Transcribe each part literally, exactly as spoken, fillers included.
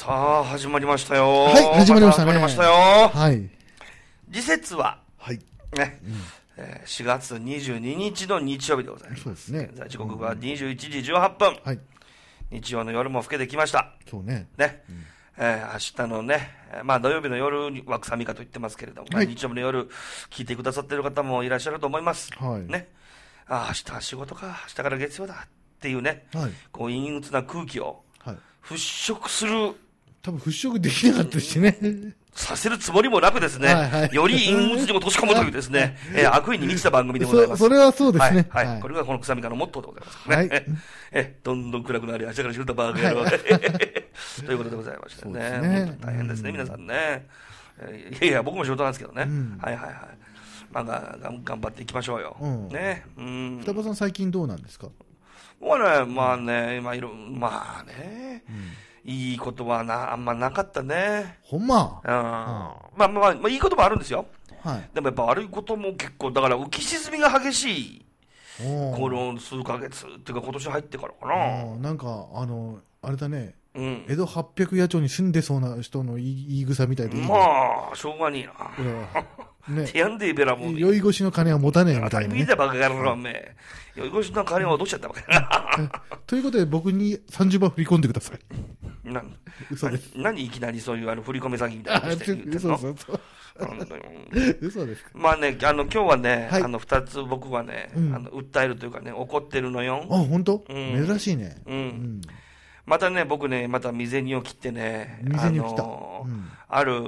さあ始まりましたよ。 はい、始まりましたね。 始まりましたよ。 はい。 時節は、 はい。 ね、うんえー、しがつにじゅうににちの日曜日でございます。 そうですね。 現在時刻はにじゅういちじじゅうはっぷん。はい。日曜の夜も更けてきました。 そうね。 ね。うんえー、明日のね、まあ土曜日の夜は臭みかと言ってますけれども、はい、日曜日の夜聞いてくださっている方もいらっしゃると思います。はい。ね。ああ、明日は仕事か、明日から月曜だっていうね、はい、こう陰鬱な空気を払拭する。 多分払拭できなかったしね。 させるつもりもなくですね、はいはい、より陰鬱に落とし込むというですね、えー、悪意に満ちた番組でございます。 そ, それはそうですね。 はい。はいはい、これがこの臭みかのモットーでございますね。はい、ええどんどん暗くなり、明日から仕事バーガーはい、ということでございましてね。ね大変ですね、皆さんね。いやいや、僕も仕事なんですけどね。うん、はいはいはい。まあ、が頑張っていきましょうよ。うん、ね。うん。 双葉さん最近どうなんですか？ もうね、まあね、まあいろ、まあね。うんいいことはな、あんまなかったね。 ほんま。 うん。まあまあ、まあ、いいこともあるんですよ。はい。でもやっぱ悪いことも結構、だから浮き沈みが激しい。この数ヶ月っていうか今年入ってからかな。 なんか、あの、あれだね。うん、江戸八百野町に住んでそうな人の言い草みたいでいい、ね。 まあ、しょうがねえな。ね。てやんでいべらもん。 酔い越しの金は持たねえみたいな、ね。 見たバカ野郎め。酔い越しの金は落としちゃったわけだ。 ということで僕にさんじゅうばん振り込んでください。 なん、嘘です。何いきなりそういうあの振り込め詐欺みたいなことして言ってんの？ そうそうそう。嘘ですか。 まあね、あの今日はね、はい、あの二つ僕はね、うん、あの訴えるというかね、怒ってるのよ。 あ、本当？うん、珍しいね。 うん。うんまたね、僕ね、また未然を切ってね、 未然を切った、 あのーうん、ある、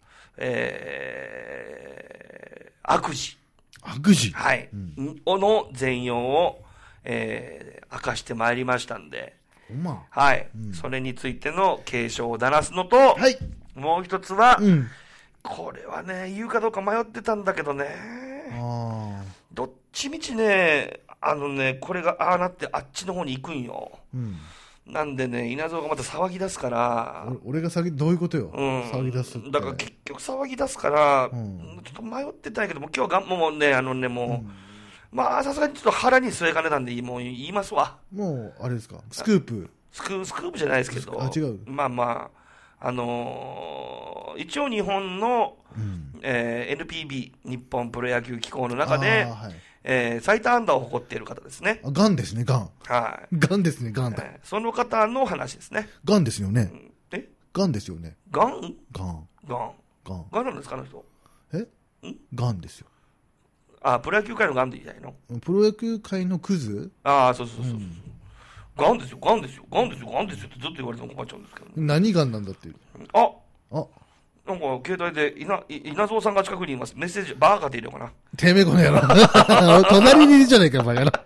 えー、悪事。 悪事はい。うん、の全容を、えー、明かしてまいりましたんで、 まあ、はい、うん。それについての警鐘を鳴らすのと、はい、もう一つは、うん、これはね、言うかどうか迷ってたんだけどね、あどっちみちね、あのね、これがああなってあっちの方に行くんよ。うんなんでね、稲造がまた騒ぎ出すから。 俺が騒ぎ、どういうことよ、うん、騒ぎ出すって。 だから結局騒ぎ出すから、うん、ちょっと迷ってたんやけども、今日はがもうね、あのね、もう、うん、まあ、さすがにちょっと腹に据えかねたんで、もう言いますわ。 もう、あれですか、スクープ。 スクスクープじゃないですけど。 あ、違う。 まあまあ、あのー、一応日本の、うんえー、エヌピービー、日本プロ野球機構の中で、えー、最多安打を誇っている方ですね。 ガンですね、ガン。はい。ガンですね、ガンだ、えー。その方の話ですね。 ガンですよね。 うん、えガンですよね。 ガンガン。 ガン。ガン。ガンなんですか、あの人。 えんガンですよ。 あ、プロ野球界のガンでいいじゃないの？ プロ野球界のクズ？ ああ、そうそうそうそう。うん、ガンですよ、ガンですよ、ガンですよ、ガンですよってずっと言われても困っちゃうんですけど、ね。 何ガンなんだっていう。 ああなんか、携帯で、稲、稲造さんが近くにいます。メッセージ、バーカって入れようかな。 てめえこの野郎。隣にいるじゃないか、バカ野郎。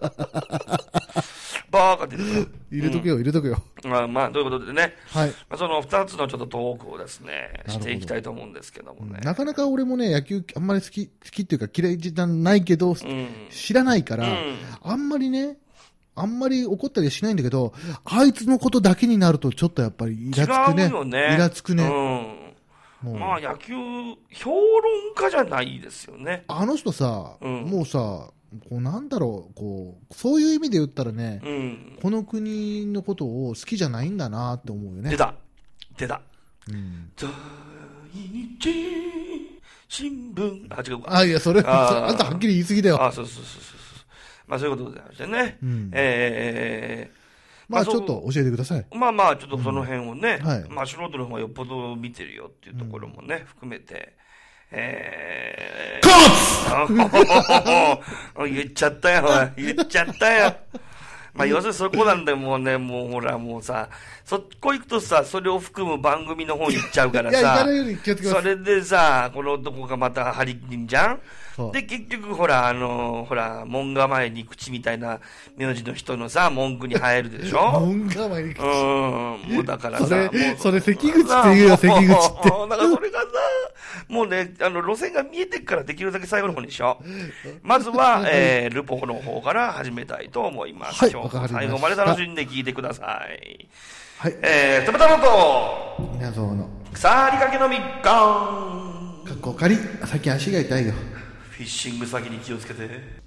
バーカって入れようかな。 入れとけよ、うん、入れとけよ。 まあ、まあ、ということでね。 はい。まあ、その二つのちょっとトークをですね、していきたいと思うんですけどもね。 なかなか俺もね、野球あんまり好き、好きっていうか嫌いじゃないけど、うん、知らないから、うん、あんまりね、あんまり怒ったりはしないんだけど、あいつのことだけになるとちょっとやっぱりイラつくね。 違うよね。 イラつくね。 うんまあ野球評論家じゃないですよね。 あの人さ、うん、もうさ、こうなんだろう、こう、そういう意味で言ったらね、うん、この国のことを好きじゃないんだなって思うよね。 出た。出た。うん、第一新聞。あ、違うか。 あ、いや、それ、あ, あんたはっきり言い過ぎだよ。 あ、そうそうそうそう。まあそういうことでございましてね。うん、えーまあちょっと教えてください。 まあまあちょっとその辺をね、うんはい、まあ素人の方がよっぽど見てるよっていうところもね、うん、含めて、えー、 コーツ言っちゃったよ、言っちゃったよ。まあ要するにそこなんだよ、もうね、もうほらもうさ、そこ行くとさ、それを含む番組の方に行っちゃうからさ、いや、行かないように気をつけます。それでさ、この男がまた張り切んじゃんで、結局、ほら、あのー、ほら、門構えに口みたいな名字の人のさ、文句に入るでしょ門構えに口。 うん、もうだからさ。 それ、それ関口って言うよ、関口って。だからそれがさ、もうね、あの、路線が見えてっからできるだけ最後の方にしよう。まずは、えー、ルポの方から始めたいと思います。 はい、 今日も最後まで楽しんで聞いてください。 はい。 えー、たまたまと、 稲造の、 腐りかけのみっかん。 かっこかり、最近足が痛いよ。 フィッシング先に気をつけて。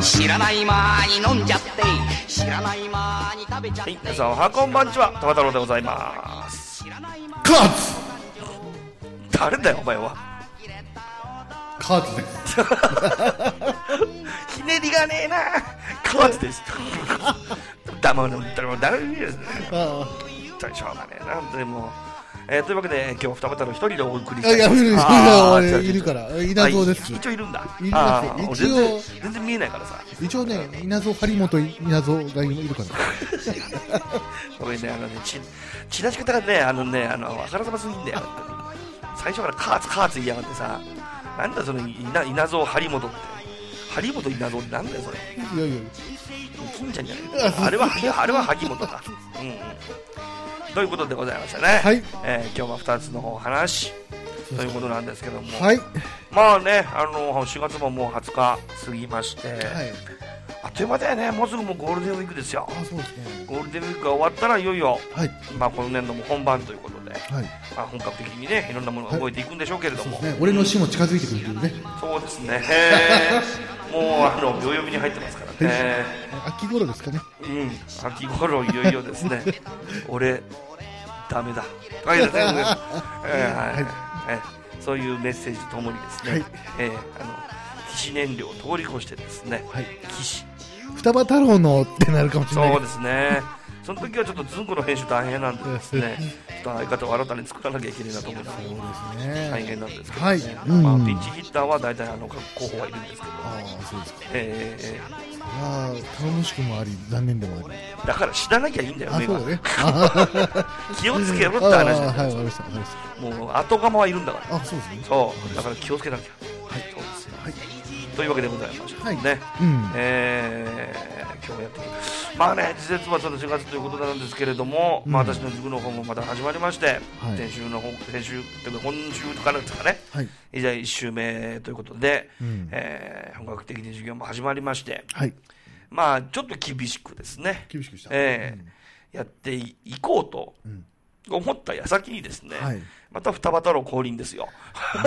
知らない間に飲んじゃって知らない間に食べちゃって、 はい、皆さんおはこんばんちは、田太郎でございます。 カーツ誰だよお前は。 カーツですひねりがねえな。カーツです黙る誰も誰もいいですね。しょうがねえな本当にもう、えー、というわけで今日は二方の一人でお送りしたい。 いやいるいるから稲造です。 一応いるんだ。 います一応全然見えないからさ。 一応ね稲造張本稲造がいるからごめんね、あのねち血出し方がねあのねあのあからさますぎんだよ。最初からカーツカーツ言いやがってさ、なんだその稲稲造張本って張本稲造ってなんだよそれ。 いやいや金ちゃんじゃないあれはあれは萩本だ。うん、うん、ということでございましたね。 はい、 えー、今日はふたつのお話ということなんですけども、 はい、 まあね、あのしがつももうはつか過ぎまして、はい、あっという間だよね。もうすぐもうゴールデンウィークですよ。 あ、そうですね。 ゴールデンウィークが終わったらいよいよ、 はい、まあ、この年度も本番ということで、 はい、 まあ、本格的にねいろんなものが動いていくんでしょうけれども、 はい、ね、俺の死も近づいてくるというね。 そうですね、もうあの秒読みに入ってますからね。 秋頃ですかね。 うん、秋頃いよいよですね俺ダメだはいですね、えーはいはい、そういうメッセージとともにですね、はい、えー、あの騎士燃料を通り越してですね、はい、騎士双葉太郎のってなるかもしれない。 そうですね。その時はちょっとズンコの編集大変なんでですね、ちょっと相方を新たに作らなきゃいけないなと思います。 そうですね。 大変なんですけどね。 はい、 まあ、ピンチヒッターは大体あの候補はいるんですけど。 ああ、そうですか。 えー、えー、ああ、頼もしくもあり残念でもあり。 だから知らなきゃいいんだよ。 あ、そうだね。 気をつけろって話です。 はい、わかりました。 もう後釜はいるんだから。 あ、そうですね。 そう、だから気をつけなきゃ。はい、そうですよ。はい。というわけでございましてね。 うん、 えー、今日やってる。まあね、時節はそのしがつということなんですけれども、うん、まあ私の塾の方もまた始まりまして、はい、先週の方、先週というか今週からですかね、はい、じゃあいっ週目ということで、うん、えー、本格的に授業も始まりまして、はい、まあちょっと厳しくですね、 厳しくした、 えーうん、やっていこうと思った矢先にですね、はい、また双葉太郎降臨ですよ。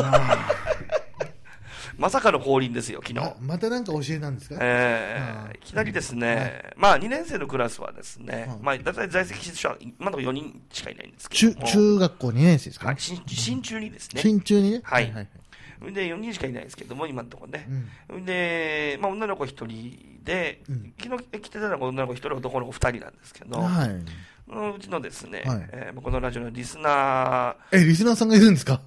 まさかの降臨ですよ、昨日。 ま, またなんか教えなんですか、 えー、いきなりですね、はい、まあにねん生のクラスはですね、はい、まあだいたい在籍者は今のところよにんしかいないんですけども、 中, 中学校にねん生ですか、 はい、新中にですね。 新中にね。 はい。はいはいはい、でよにんしかいないですけども、今のところね。うん、で、まあ女の子ひとりで、うん、昨日来てたのが女の子ひとり、男の子ふたりなんですけど、はい、うちのですね、はい、えー、このラジオのリスナー、え、リスナーさんがいるんですか？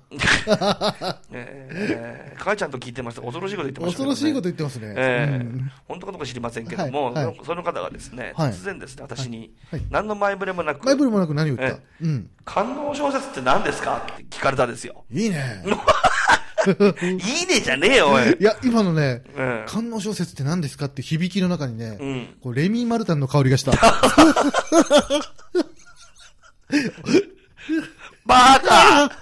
えー、かいちゃんと聞いてました。恐ろしいこと言ってましたけどね。 恐ろしいこと言ってますね。 えーうん、本当かどうか知りませんけども、はいはい、その方がですね、はい、突然ですね、私に、はいはい、何の前触れもなく、 前触れもなく何を言った？ えーうん、官能小説って何ですかって聞かれたんですよ。 いいね。 いいねじゃねえよ、おい。 いや、今のね、うん、官能小説って何ですかって響きの中にね、うん、こうレミー・マルタンの香りがした。 バカ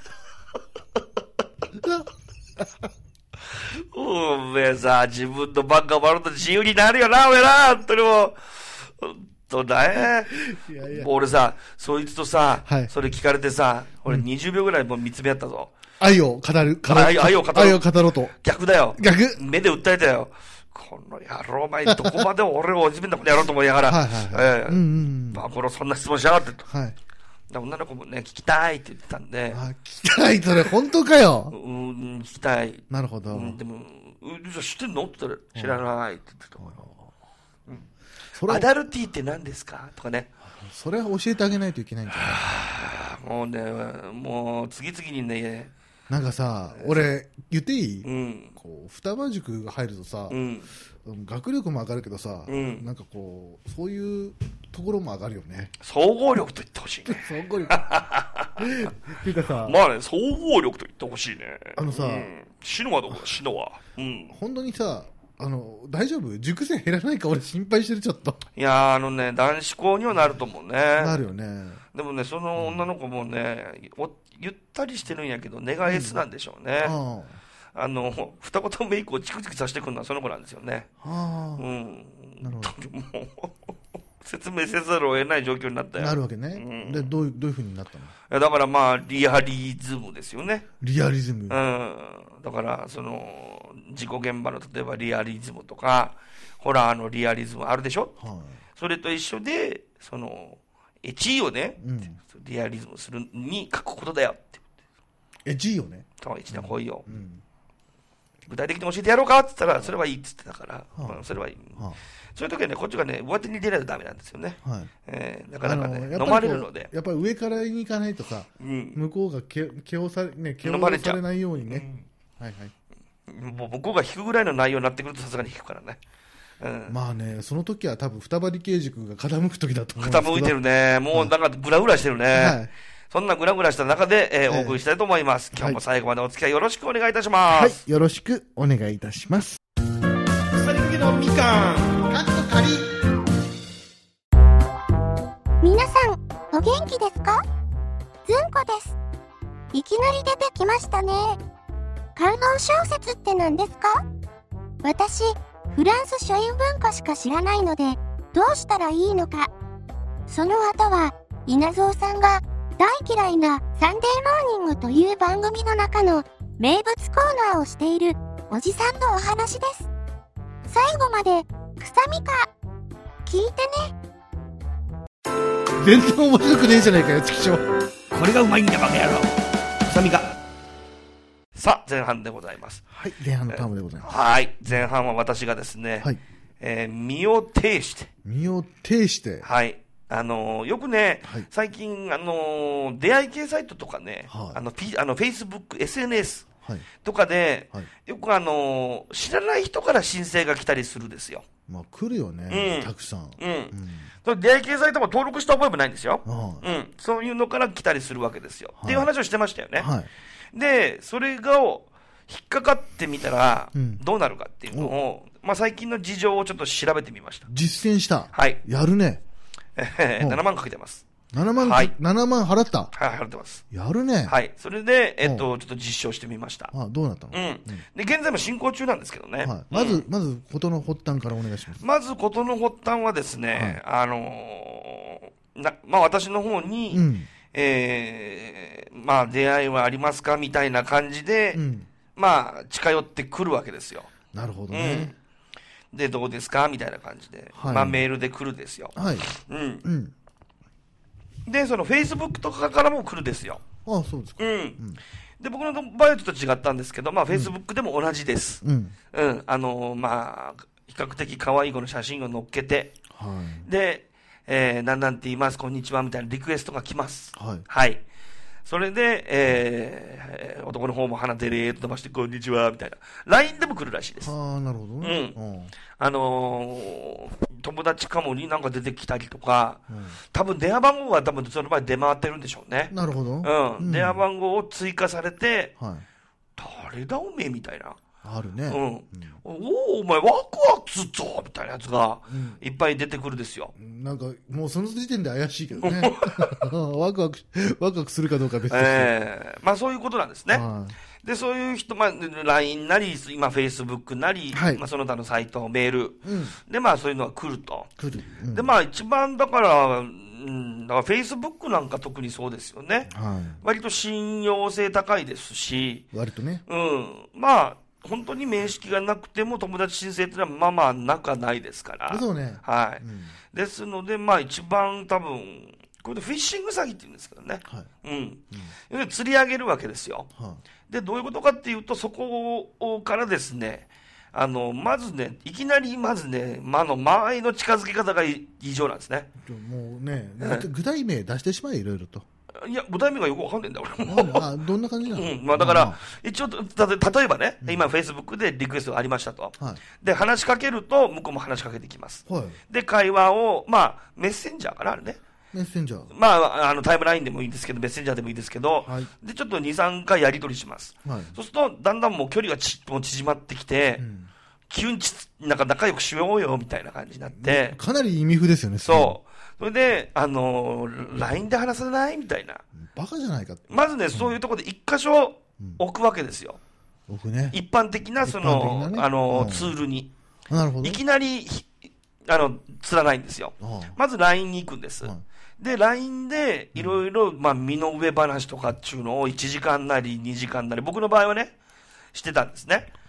おめえさ、自分のバカを割ると自由になるよな、おめえな、本当にもう。本当だね。いやいや俺さ、そいつとさ、はい、それ聞かれてさ、俺にじゅうびょうぐらいもう見つめ合ったぞ。 愛を語る、語る。 愛を語る。 愛を語ろうと。 逆だよ。 逆。 目で訴えたよ。この野郎、お前、どこまで俺を自分のことやろうと思いながら、はいはいはい、えー、うんうん、まあ、このそんな質問しやがってと。はい。女の子もね、聞きたいって言ってたんで。 あ、聞きたいそれ、本当かよ。 うん、聞きたい。 なるほど。 うん、でも、じゃあ知ってんのって言ったら、知らないって言ってた。うん、それアダルティって何ですかとかね。 それは教えてあげないといけないんじゃないもうね、もう、次々にね、 なんかさ、俺、言っていい？うん。こう、双葉塾が入るとさ、うん、学力も上がるけどさ、うん、なんかこう、そういうところも上がるよね。 総合力と言ってほしいね。 総合力。っていうかさ、 まあね、総合力と言ってほしいね。 あのさ、うん、 死ぬはどこだ、死ぬは。 うん。本当にさ、あの、大丈夫？塾生減らないか俺心配してる、ちょっと。 いやー、あのね、男子校にはなると思うね。 なるよね。 でもね、その女の子もね、おゆったりしてるんやけど、根が S なんでしょうね。うん、あ, あの、二言目以降、チクチクさせてくるのはその子なんですよね。あうん。なるほど。もう、説明せざるを得ない状況になったよ。 なるわけね。うん、で、どういう、どういう風になったの？いや、だからまあ、リアリズムですよね。 リアリズム。うん。 だから、その、 事故現場の例えばリアリズムとか、ホラーのリアリズムあるでしょ、はい、それと一緒で、その、エチーをね、うん、リアリズムするに書くことだよって。 エチーをね。 そう、エチーの来いよ、うん。具体的に教えてやろうかって言ったら、それはいいって言ってたから、はあまあ、それはいい。はあ、そういう時はね、こっちがね、上手に出ないとダメなんですよね。はい、えー、なかなかね、飲まれるので。 やっぱり上からに行かないとさ、うん、向こうがけ気をされ、ね、気をされないようにね。うん、はいはい。 もう向こうが引くぐらいの内容になってくるとさすがに引くからね。 うん、まあね、その時は多分双葉刑事君が傾く時だと思うんですけど。 傾いてるね。もうなんかグラグラしてるね。はい、そんなグラグラした中で、えー、お送りしたいと思います。今日も最後までお付き合いよろしくお願いいたします。 はい、よろしくお願いいたします。 腐りかけのみかん。かっこかり。 皆さん、お元気ですか？ずんこです。いきなり出てきましたね。観音小説って何ですか？私、フランス書院文化しか知らないので、どうしたらいいのか。その後は、稲造さんが大嫌いなサンデーモーニングという番組の中の名物コーナーをしているおじさんのお話です。最後まで、臭みか、聞いてね。 全然面白くねえじゃないかよ、チキショー。これがうまいんだ、バカ野郎。臭みか。さあ、前半でございます。 はい、前半のタームでございます。 はい、前半は私がですね、はい、えー、身を挺して。 身を挺して。 はい。あのー、よくね、はい、最近、あのー、出会い系サイトとかね、はい、あの、P、あの、Facebook、エスエヌエス とかで、はいはい、よくあのー、知らない人から申請が来たりするですよ。 まあ、来るよね、うん、たくさん。 うん。うん、出会い系サイトも登録した覚えもないんですよ。はい、うん。そういうのから来たりするわけですよ。はい、っていう話をしてましたよね。はい、で、それが、引っかかってみたら、どうなるかっていうのを、うん、まあ最近の事情をちょっと調べてみました。 実践した。 はい。 やるね。 ななまんかけてます。 ななまん、はい、ななまん払った。 はい、払ってます。 やるね。 はい。それで、えっと、ちょっと実証してみました。 あ、どうなったの？ うん。で、現在も進行中なんですけどね。 はい。まず、まず、事の発端からお願いします。 まず、事の発端はですね、あの、な、まあ私の方に、うん、えー、まあ出会いはありますかみたいな感じで、うん、まあ近寄ってくるわけですよ。 なるほどね。 うん、で、どうですかみたいな感じで、はい、まあメールで来るですよ。 はい。 うん。うん。で、その Facebook とかからも来るですよ。 ああ、そうですか。 うん。うん、で、僕の場合はちょっと違ったんですけど、まあ Facebook でも同じです。うん。うん。あのー、まあ、比較的可愛い子の写真を載っけて、はい。で、えー、なんなんて言います、こんにちは、みたいなリクエストが来ます。はい。はい。それで、えー、男の方も鼻でれーっと伸ばして、こんにちは、みたいな。ライン でも来るらしいです。 ああ、なるほどね。 うん。あのー、友達かもになんか出てきたりとか、うん、多分電話番号が多分その前出回ってるんでしょうね。 なるほど。 うん。うん、電話番号を追加されて、はい、誰だおめえみたいな。 あるね。 うん。うん、おお、お前ワクワクすっぞみたいなやつが、いっぱい出てくるですよ。 うん、なんか、もうその時点で怪しいけどね。ワクワク、ワクワクするかどうか別に。 ええー、まあそういうことなんですね。はい、で、そういう人、まあ、ライン なり、今 Facebook なり、はい、まあその他のサイト、メール、うん、で、まあそういうのが来ると。 来る。うん、 で、まあ一番だから、うん、だから Facebook なんか特にそうですよね。はい、割と信用性高いですし。 割とね。 うん。まあ、本当に面識がなくても友達申請っていうのはまあまあなくはないですから。 そうね。 はい。うん、ですので、まあ一番多分、これでフィッシング詐欺って言うんですけどね。はい。うん。うん、釣り上げるわけですよ。はい。で、どういうことかっていうと、そこからですね、あの、まずね、いきなりまずね、まあの、間合いの近づけ方が異常なんですね。 もうね、具体名出してしまえ、いろいろと。 いや、具体名がよくわかんないんだ、俺も。 あ、どんな感じなの？ うん。まあだから、一応、たと、例えばね、うん、今、Facebook でリクエストがありましたと。はい。で、話しかけると、向こうも話しかけてきます。はい。で、会話を、まあ、メッセンジャーかな、あれね。 メッセンジャー。 まあ、あの、タイムラインでもいいんですけど、メッセンジャーでもいいですけど、はい。で、ちょっとに、さんかいやり取りします。はい。そうすると、だんだんもう距離がちっとも縮まってきて、うん、急にち、なんか仲良くしようよ、みたいな感じになって。 かなり意味不ですよね、 そう。それで、あのー、ライン で話さないみたいな。 バカじゃないかって。 まずね、うん、そういうところで一箇所置くわけですよ。 うん、置くね。 一般的な、その、ね、あのーうん、ツールに。 なるほど。 いきなり、あの、釣らないんですよ。まず ライン に行くんです。で、ライン で、いろいろ、まあ、身の上話とかっていうのをいちじかんなりにじかんなり、僕の場合はね、してたんですね。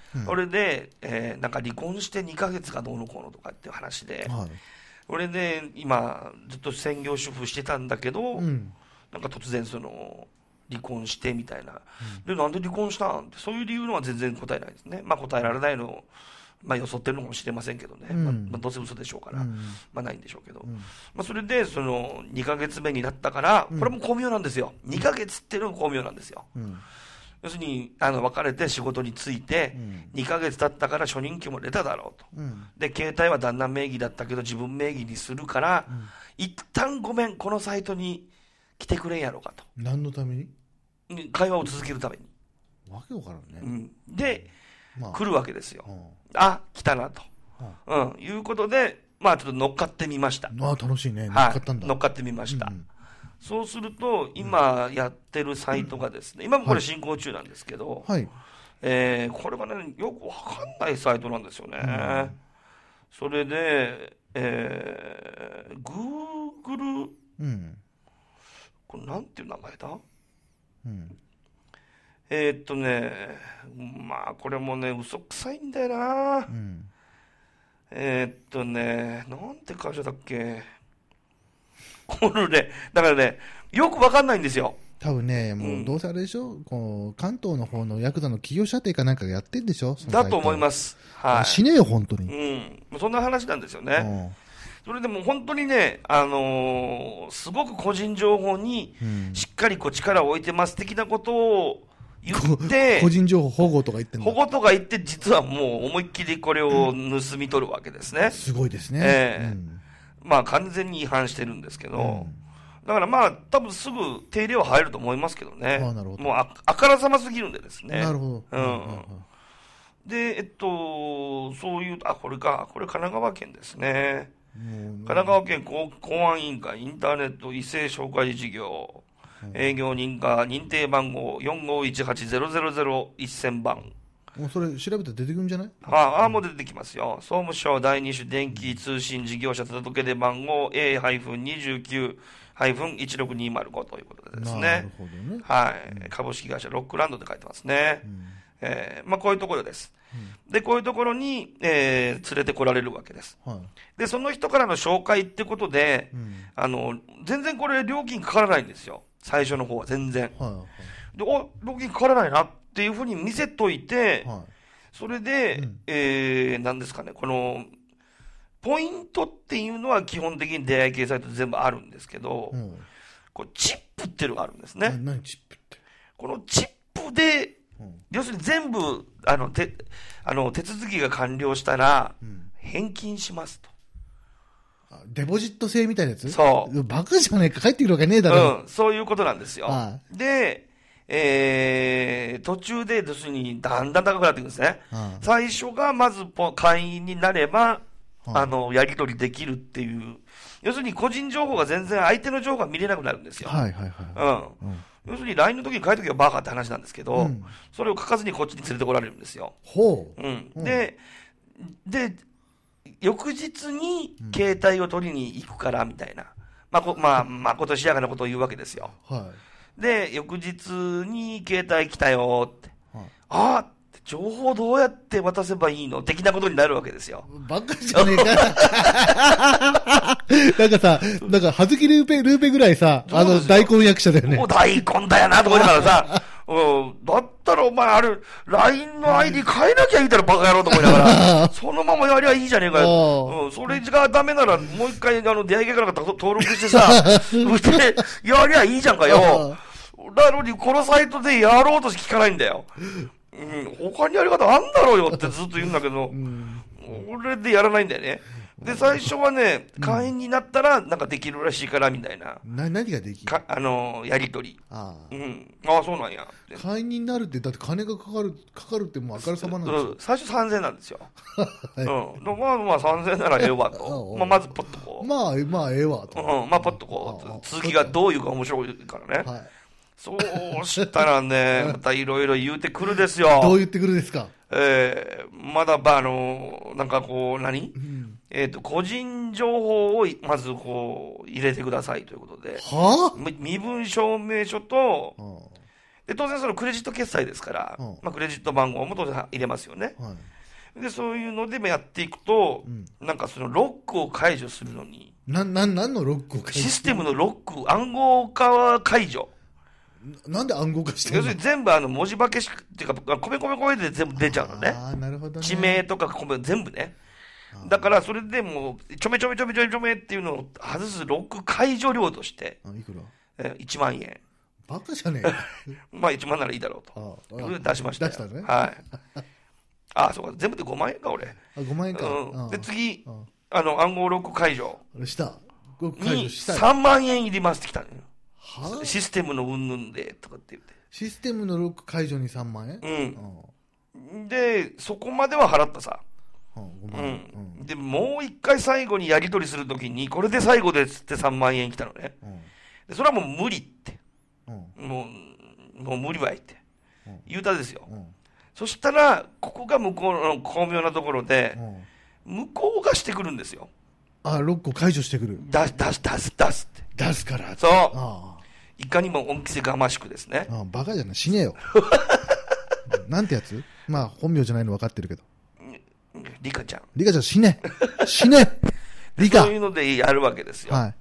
うんそれで、えーなんか離婚してにかげつがどうのこうのとかっていう話で、 はい。 それで今ずっと専業主婦してたんだけど、 うん。 なんか突然その離婚してみたいな、でなんで離婚したんってそういう理由のは全然答えないですね。まあ答えられないのを、まあ、よそってるのかもしれませんけどね、 うんまあまあ、どうせ嘘でしょうから、 うんまあないんでしょうけど、 うんまあ、それでそのにかげつめになったから、 うんこれも巧妙なんですよ。にかげつっていうのが巧妙なんですよ。 うん。 要するにあの別れて仕事に就いて、 うんにかげつ経ったから初任給も出ただろうと。 うん。 で携帯は旦那名義だったけど自分名義にするから、 うん一旦ごめんこのサイトに来てくれんやろうかと。 何のために会話を続けるために、 わけわからんね。 うん、で、 まあ。 来るわけですよ。 うんあ、来たなと、うん、いうことで、まあちょっと乗っかってみました。 ああ、楽しいね。乗っはいかったんだ。 乗っかってみました。 うんうんそうすると、今やってるサイトがですね、今もこれ進行中なんですけど、 はい。 えーこれがね、よくわかんないサイトなんですよね。それで、えー、Google、 うん。 これなんていう名前だうん。 えーっとね、まあこれもね、嘘くさいんだよな。 うん。 えーっとね、なんて会社だっけ。これね、だからね、よくわかんないんですよ。 多分ね、もううんどうせあれでしょ、こう、関東の方のヤクザの企業射程かなんかがやってんでしょだと思います。 す。はい。 死ねよ、本当に。 うん。そんな話なんですよね。それでも本当にね、あのーすごく個人情報にうんしっかりこう力を置いてます的なことを言っこて、 個人情報保護とか言ってんだ。 保護とか言って実はもう思いっきりこれを盗み取るわけですね。 すごいですね。 ええうんまあ完全に違反してるんですけど、 うんだからまあ多分すぐ手入れは入ると思いますけどね。 ああなるほどもうああからさますぎるんでですね。 なるほど。 うんで、えっと、そういう、あ、これか、これ神奈川県ですね。 もう神奈川県公公安委員会インターネット異性紹介事業、営業認可認定番号よんごいちはちゼロゼロゼロいち 0番。 もうそれ調べたら出てくるんじゃないああ、もう出てきますよ。総務省第二種電気通信事業者届出番号 エーにじゅうきゅういちろくにーまるご ということでですなねる。ほどね。 はい。株式会社ロックランドって書いてますね。 うんえーまあこういうところです。で、こういうところに、えー連れてこられるわけです。 はい。 で、その人からの紹介ってことで、 うんあの、全然これ料金かからないんですよ。最初の方は全然。 はいで、お、料金かからないなっていうふうに見せといて、 はい。 それで、 うんえー、なんですかね、この、ポイントっていうのは基本的に出会い系サイト全部あるんですけど、 うんこうチップっていうのがあるんですなね。 何チップって。 このチップで、 うん要するに全部、あの、て、あの、手続きが完了したら、 うん返金しますと。 あデポジット制みたいなやつそうバカじゃねえか。帰ってくるわけねえだろ。 うん、そういうことなんですよ。 はで、えー、途中で、要するに、だんだん高くなっていくんですね。 はい最初がまずポ会員になれば、 はいあの、やり取りできるっていう。要するに個人情報が全然相手の情報が見れなくなるんですよ。 はいはいはうん。 い。うん要するに ライン の時に書いときはバカって話なんですけど、 うんそれを書かずにこっちに連れてこられるんですよ。 ほう。 うん。 うんで、で、翌日に携帯を取りに行くから、みたいな。まあ、こまあ、まことしやかなことを言うわけですよ。 はで、翌日に携帯来たよって。 い。はいああって情報どうやって渡せばいいの的なことになるわけですよ。 バカじゃねえか。なんかさ、なんか、はずきルーペ、ルーペぐらいさ、あの、 そうですよ大根役者だよねもう。大根だよなと思いながらさ、うん、だったらお前あれ、ライン の アイディー 変えなきゃいいだろバカ野郎と思いながら、そのままやりゃいいじゃねえかよ。 おうん、それがダメならもう一回あの出会い系かなんか登録してさ、で、やりゃいいじゃんかよ。なのにこのサイトでやろうとし聞かないんだよ。うん、他にやり方あんだろうよってずっと言うんだけど、 うん俺でやらないんだよね。で、最初はね、会員になったらなんかできるらしいからみたいな、 な、何ができるか、あのーやりとり。 ああ。 うん。ああ、そうなんや。って会員になるって、だって金がかかる、かかるってもうあからさまなんですようん、最初さんぜんえんなんですよ。 はいうん。でまあまあさんぜんえんならええわと。まあまずポッとこう。 まあ、まあ、ええわ、と。 うん、まあポッとこああう。続きがどういうか面白いからね。 はい。 そうしたらね、またいろいろ言うてくるですどうよ。 言ってくるですかえー、まだば、あの、なんかこう、何うん。 えっと、個人情報をまずこう、入れてくださいということで。 はみ身分証明書と、 あで、当然そのクレジット決済ですから、 うんまあ、クレジット番号も当然入れますよね。 はい。 で、そういうのでもやっていくと、 うん、 なんかそのロックを解除するのに、 な、な、なんのロックを解除システムのロック、暗号化解除。 な、なんで暗号化してるの？ 要するに全部あの文字化けし、っていうか、米米米で全部出ちゃうのね。 ああ、なるほどね。 地名とか米全部ね。だからそれでもう、ちょめちょめちょめちょめちょめっていうのを外すロック解除料として、 あ、いくら？ えいちまんえん。 バカじゃねえか。 まあいちまんならいいだろうと。 ああそれで出しましたよ。 出したね。 はい。あ、そうか、全部でごまんえんか、俺。 あ、ごまんえんか。 うん、 あで、次あ、 あの、暗号ロック解除あした。解除にしたい。 さんまんえんいりますってきたのよ。 はシステムのうんぬんで、とかって言って。 システムのロック解除にさんまんえん？ うん。で、そこまでは払ったさ。 うん。ごうまんえん。 ん。で、もう一回最後にやり取りするときに、これで最後ですってさんまんえん来たのね。 うん。 でそれはもう無理って。 うん。 もう、もう無理わいってうん。 言うたですよ。 うん。 そしたら、ここが向こうの巧妙なところで、 うん。 向こうがしてくるんですよ。 あ、ロックを解除してくる。 出す、出す、出す、出すって。 出すから。 そうあいかにも恩着せがましくですね。 あ。ああ、バカじゃない。死ねよ。なんてやつ？まあ、本名じゃないの分かってるけど。 リカちゃん。 リカちゃん死ね。死ね。リカ。 そういうのでやるわけですよ。 はい。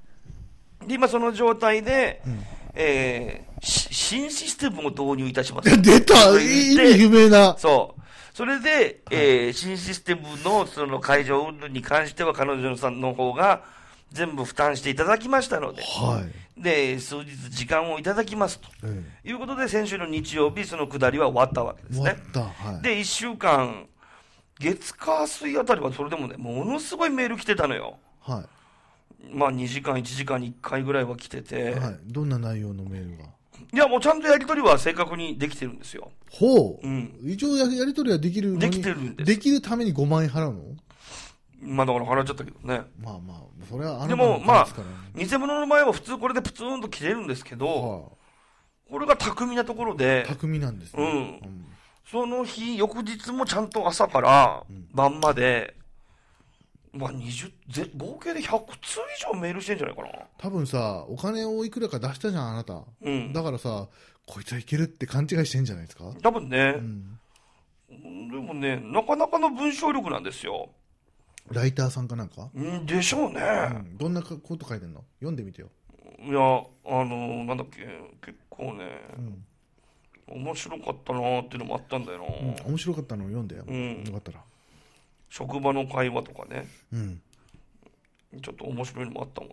で、今その状態で、 うん、 えー、新システムを導入いたします。 出た意味不明な。 そう。それで、えー、新システムのその解除運動に関しては彼女さんの方が全部負担していただきましたので、 はい。 で、数日時間をいただきますと、 ええいうことで、先週の日曜日、その下りは終わったわけですね。 終わった。はい。 で、いっしゅうかん、月火水あたりはそれでもね、ものすごいメール来てたのよ。 はまあにじかん、いちじかんにいっかいぐらいは来てて、 い。はい。どんな内容のメールが？ いや、もうちゃんとやり取りは正確にできてるんですよ。 ほう。 うん一応ややり取りはできるのに。 できてるんですできるためにごまんえん払うの？ まあだから払っちゃったけどね。 まあまあ、それはあなたでも、 のまあですからね、 偽物の前は普通これでプツンと切れるんですけど、 はこれが巧みなところであ、、巧みなんですね。 うんその日、翌日もちゃんと朝から晩まで、まあにじゅう、ぜ合計でひゃくつう以上メールしてんじゃないかな。 多分さ、お金をいくらか出したじゃん、あなた。 うん。 だからさ、こいつはいけるって勘違いしてんじゃないですか？ 多分ねう、ん。 でもね、なかなかの文章力なんですよ。 ライターさんかなんか？ んでしょうね。 うん。どんなこと書いてんの？読んでみてよ。 いや、あの、なんだっけ、結構ね、 うん。 面白かったなーっていうのもあったんだよな、 うん、面白かったのを読んでよ。 うんよかったら。 職場の会話とかね、 うん。 ちょっと面白いのもあったもん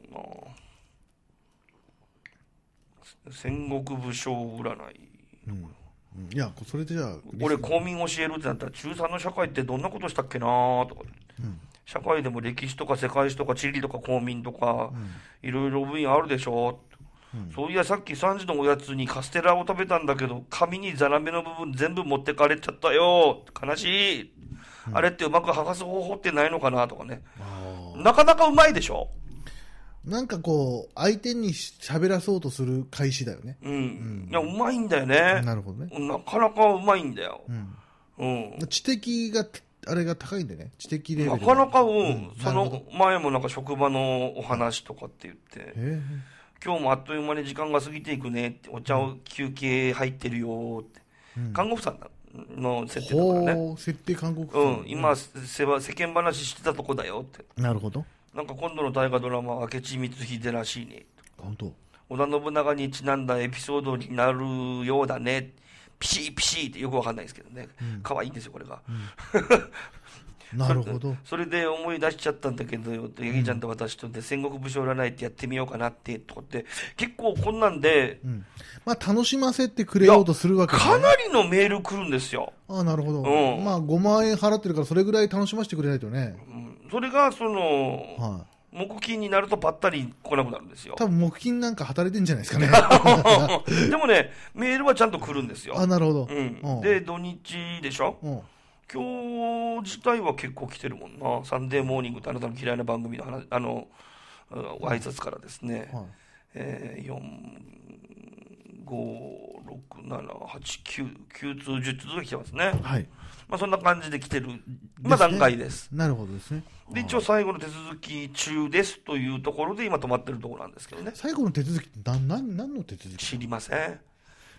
な。戦国武将占い。 うん。うんいや、それでじゃあ、 俺、公民教えるってなったら、中さんの社会ってどんなことしたっけなーとか、 うん社会でも歴史とか世界史とか地理とか公民とか、 うんいろいろ分野あるでしょ、 うんそういや、さっきさんじのおやつにカステラを食べたんだけど、紙にザラメの部分全部持ってかれちゃったよ。悲しい。あれってうまく剥がす方法ってないのかなとかね。 あなかなかうまいでしょ。 ーなんかこう、相手に喋らそうとする返しだよね。 うん。いや、うまいんだよね。 なるほどね。 なかなかうまいんだよ。 うん。 うん。 知的が、あれが高いんでね。知的レベルが。 なかなか、ううんん。そなるほの前もなんか職場のお話とかって言って、 へ今日もあっという間に時間が過ぎていくねって、お茶を休憩入ってるよって。 え。うん看護婦さんの設定だからね。 ほう、設定韓国うん、今、世話世間話してたとこだよって。 なるほど。 なんか今度の大河ドラマは明智光秀らしいね。 本当。 織田信長にちなんだエピソードになるようだね。ピシーピシーってよくわかんないですけどね。可愛いんですよ、これが。 なるほど。 それで思い出しちゃったんだけど、ヤギちゃんと私とで戦国武将占いってやってみようかなって、とかって、結構こんなんで、 うん。まあ、楽しませてくれようとするわけね。 かなりのメール来るんですよ。 ああ、なるほど。 うんまあ、ごまん円払ってるから、それぐらい楽しませてくれないとね。 うんそれが、その、 は木金になるとぱったり来なくなるんですよい。。多分、木金なんか働いてんじゃないですかね。 でもね、メールはちゃんと来るんですよ。 あ、なるほど。 うんうんで、土日でしょうん。 今日自体は結構来てるもんな。サンデーモーニングってあなたの嫌いな番組の話、あの、ご挨拶からですね。 はい。 えー、よん、ご、ろく、なな、はち、きゅう、きゅう通、じゅう通が来てますね。 はい。 まあそんな感じで来てる、今段階です。 なるほどですね。 で、一応最後の手続き中ですというところで今止まってるところなんですけどね。 最後の手続きって何、何、何の手続き？ 知りません。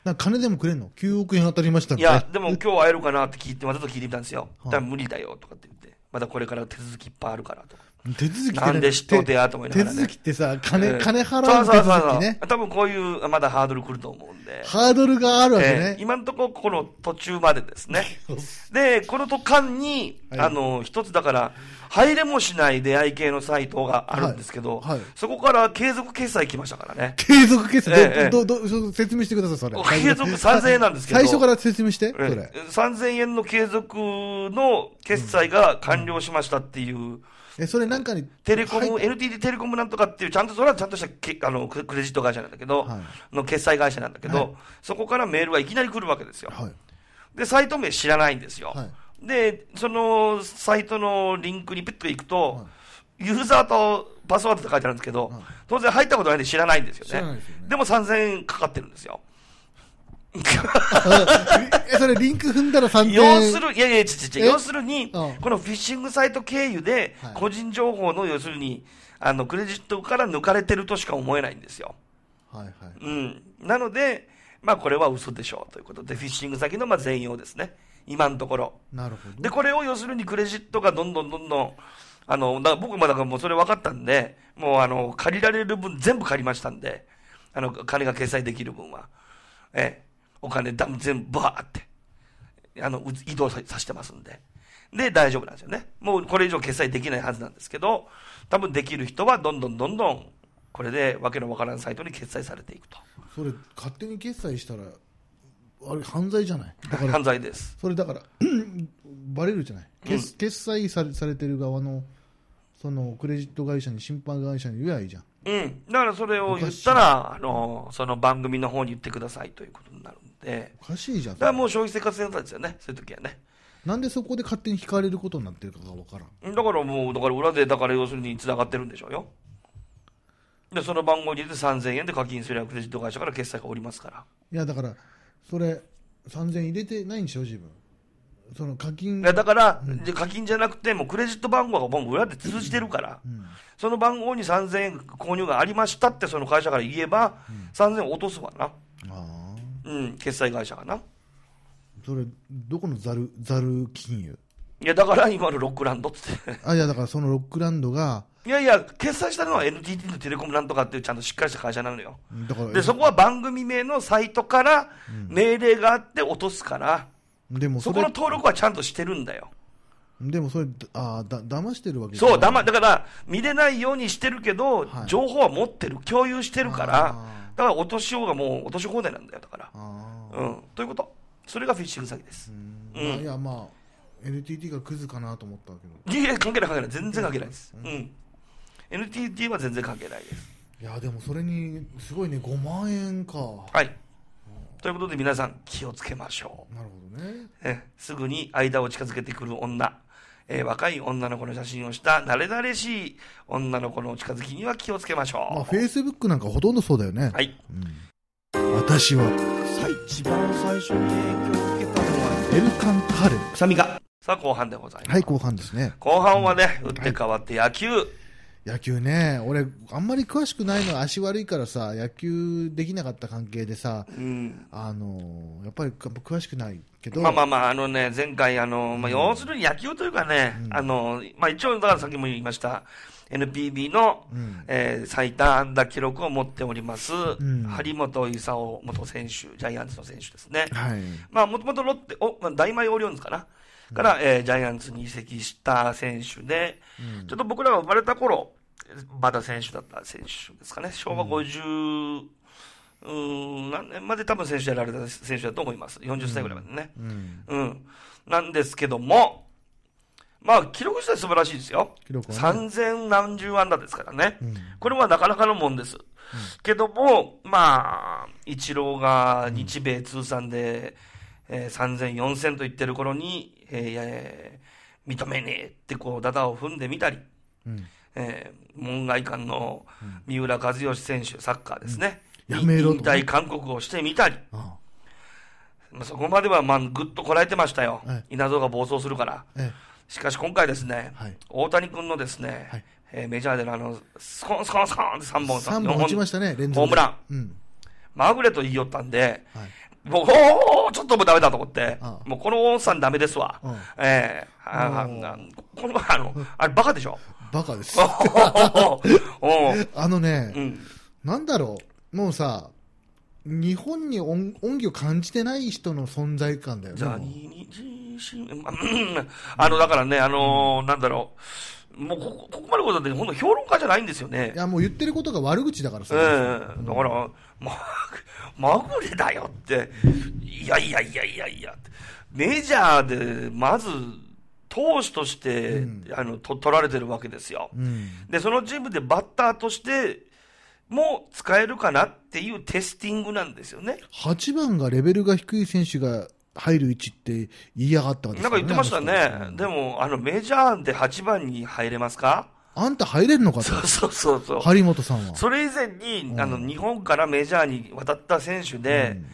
なんか金でもくれんの ?きゅうおくえん当たりましたみいたいな。 や、でも今日会えるかなって聞いて、わざと聞いてみたんですよ。だから無理だよとかって言って、まだこれから手続きいっぱいあるからとか。 手続きってなんで人手やと思いながらね。 手続きってさ、金、 えー金払う手そうそうそう続そうきね。 多分こういうまだハードル来ると思うんで。 ハードルがあるわけえーね。 今のところこの途中までですね。で、この間に、 はいあの、一つだから、入れもしない出会い系のサイトがあるんですけど、 はいはいそこから継続決済来ましたからね。 継続決済、 ええど、ど、ど、説明してください、それ。 継続さんぜんえんなんですけど。 最初から説明して、そえれ。 えさんぜんえんの継続の決済が完了しましたっていう、 え、それなんかに、 テレコム、 はいエヌティーディー テレコムなんとかっていう、ちゃんと、それはちゃんとしたけあのククレジット会社なんだけど、 はいの決済会社なんだけど、 はいそこからメールがいきなり来るわけですよ。 はい。 で、サイト名知らないんですよ。 はいで、そのサイトのリンクにピッと行くと、ユーザーとパスワードって書いてあるんですけど、 はい当然入ったことないんで知らないんですよ知らないね。 ですよねでもさんぜんえんかかってるんですよ。 え、それリンク踏んだらさんぜんえん。 要する、いやいや、ちちち、 え要するに、 うんこのフィッシングサイト経由ではい、 個人情報の、要するに、あの、クレジットから抜かれてるとしか思えないんですよ。 はいはい。 うん。なので、まあ、これは嘘でしょうということで、フィッシング先の、まあ、全容ですね。今のところ。 なるほど。 で、これを要するにクレジットがどんどんどんどん、あの、だから僕もだからもうそれ分かったんで、もうあの、借りられる分全部借りましたんで、あの、金が決済できる分は。ええ、お金だ全部バーって、あの、う移動ささせてますんで。で、大丈夫なんですよね。もうこれ以上決済できないはずなんですけど、多分できる人はどんどんどんどん、これでわけのわからんサイトに決済されていくと。 それ、勝手に決済したら、あれ、犯罪じゃないだから犯、罪です。 それだから、バレるじゃない、決決済されされてる側の、そのクレジット会社に、審判会社に言えばいいじゃん。 うん。だからそれを言ったら、あの、その番組の方に言ってくださいということになるんで、 おかしいじゃん。 だからもう消費生活センターですよね、そういう時はね。 なんでそこで勝手に引かれることになってるかがわからん。 だからもう、だから裏で、だから要するに繋がってるんでしょうよ。で、その番号に入れてさんぜんえんで課金すればクレジット会社から決済がおりますから。 いや、だから、それ、さんぜんえん入れてないんでしょ、自分。その課金。 いやだから、で課金じゃなくて、もうクレジット番号がもう裏で通じてるから、 うんその番号にさんぜんえん購入がありましたってその会社から言えば、さんぜんえん落とすわな。 ああ。 うん、決済会社がな。 それ、どこのザル、ザル金融いや、だから今のロックランドっつって。 あ、いや、だからそのロックランドが、 いやいや、決済したのは エヌティーティー のテレコムなんとかっていうちゃんとしっかりした会社なのよ。 だから、 で、そこは番組名のサイトから命令があって落とすから、 でもそれそこの、登録はちゃんとしてるんだよ。 でもそれ、ああ、だ、騙してるわけそう、だま、 だだから、見れないようにしてるけど、 はい情報は持ってる、共有してるからあ、 だから落としようがもう落とし放題なんだよ、だから。 ああ。 うん。ということ。それがフィッシング詐欺です。 うんまあいや、まあ、エヌティーティー がクズかなと思ったけど。 いやいや、関係ない関係ない。全然関係ないです。うん。エヌティーティー は全然関係ないです。 いや、でもそれに、すごいね、ごまんえんか。 はい。ということで皆さん気をつけましょう。 なるほどね。 えすぐに間を近づけてくる女、えー若い女の子の写真をした慣れ慣れしい女の子の近づきには気をつけましょう。 まあ、フェイスブックなんかほとんどそうだよね。 はい。 私は、 一番最初に影響を受けたのはエルカンカレ臭みがさあ後半でございます。 はい、後半ですね。 後半はね、打って変わって野球。 野球ね、俺、あんまり詳しくないのは足悪いからさ、野球できなかった関係でさ、 うん。 あのやっぱり詳しくないけど、 まあまあまあ、あのね、前回、あの、まあ、要するに野球というかね、 うんあの、まあ一応、だからさっきも言いました、エヌピービー の、 うんえー最多安打記録を持っております、 ん張本勲元選手、ジャイアンツの選手ですね。 はい。 まあ、もともとロッテ、お、まあ大前オリオンズかな、から、えージャイアンツに移籍した選手で、ちょっと僕らが生まれた頃、まだ選手だった選手ですかね。しょうわごじゅう、うーん、何年まで多分選手やられた選手だと思います。よんじゅっさいぐらいまでね。 うん。 うん。なんですけども、まあ、記録自体素晴らしいですよ。 記録はね三千何十安打ですからね。 うんこれはなかなかのもんです。けども、まあ、イチローが日米通算で、えー、さんぜんよんせんと言ってる頃に、えー、認めねえってこう、ダダを踏んでみたり、 うんえー門外漢の三浦知良選手、サッカーですね。 うんやめろと引退勧告をしてみたり、 あまあ、そこまではまあぐっとこらえてましたよ。 はい稲造が暴走するから。 えしかし今回ですね、 はい大谷君のですね、 はいえーメジャーでのあの、スコンスコンスコンってさんぼん、 さんぼん打ちましたね、連続で。 ホームラン。 うん。 まぐれと言いよったんで、 はい。 もう、おーちょっともうダメだと思って、 ああもうこのおっさんダメですわ。 うんええああこの、あの、あれバカでしょバカです。 おうあのね、 うん。なんだろう、もうさ、日本に音恩義を感じてない人の存在感だよね。 ジャニー自身、あの、だからね、あのー、なんだろう、もうここ、ここまでことで、本当評論家じゃないんですよね。 いや、もう言ってることが悪口だからさ。 ええー、だから、ま、まぐれだよって、いやいやいやいやいや、メジャーで、まず、投手として、うん、あのと取られてるわけですよ、うん、でそのチームでバッターとしても使えるかなっていうテスティングなんですよね。 はちばんがレベルが低い選手が入る位置って言いやがったんですかね。 なんか言ってましたね、うん、でもあのメジャーではちばんに入れますか。 あんた入れるのかと。 そうそうそうそう。 張本さんはそれ以前に、うん、あの日本からメジャーに渡った選手で、うん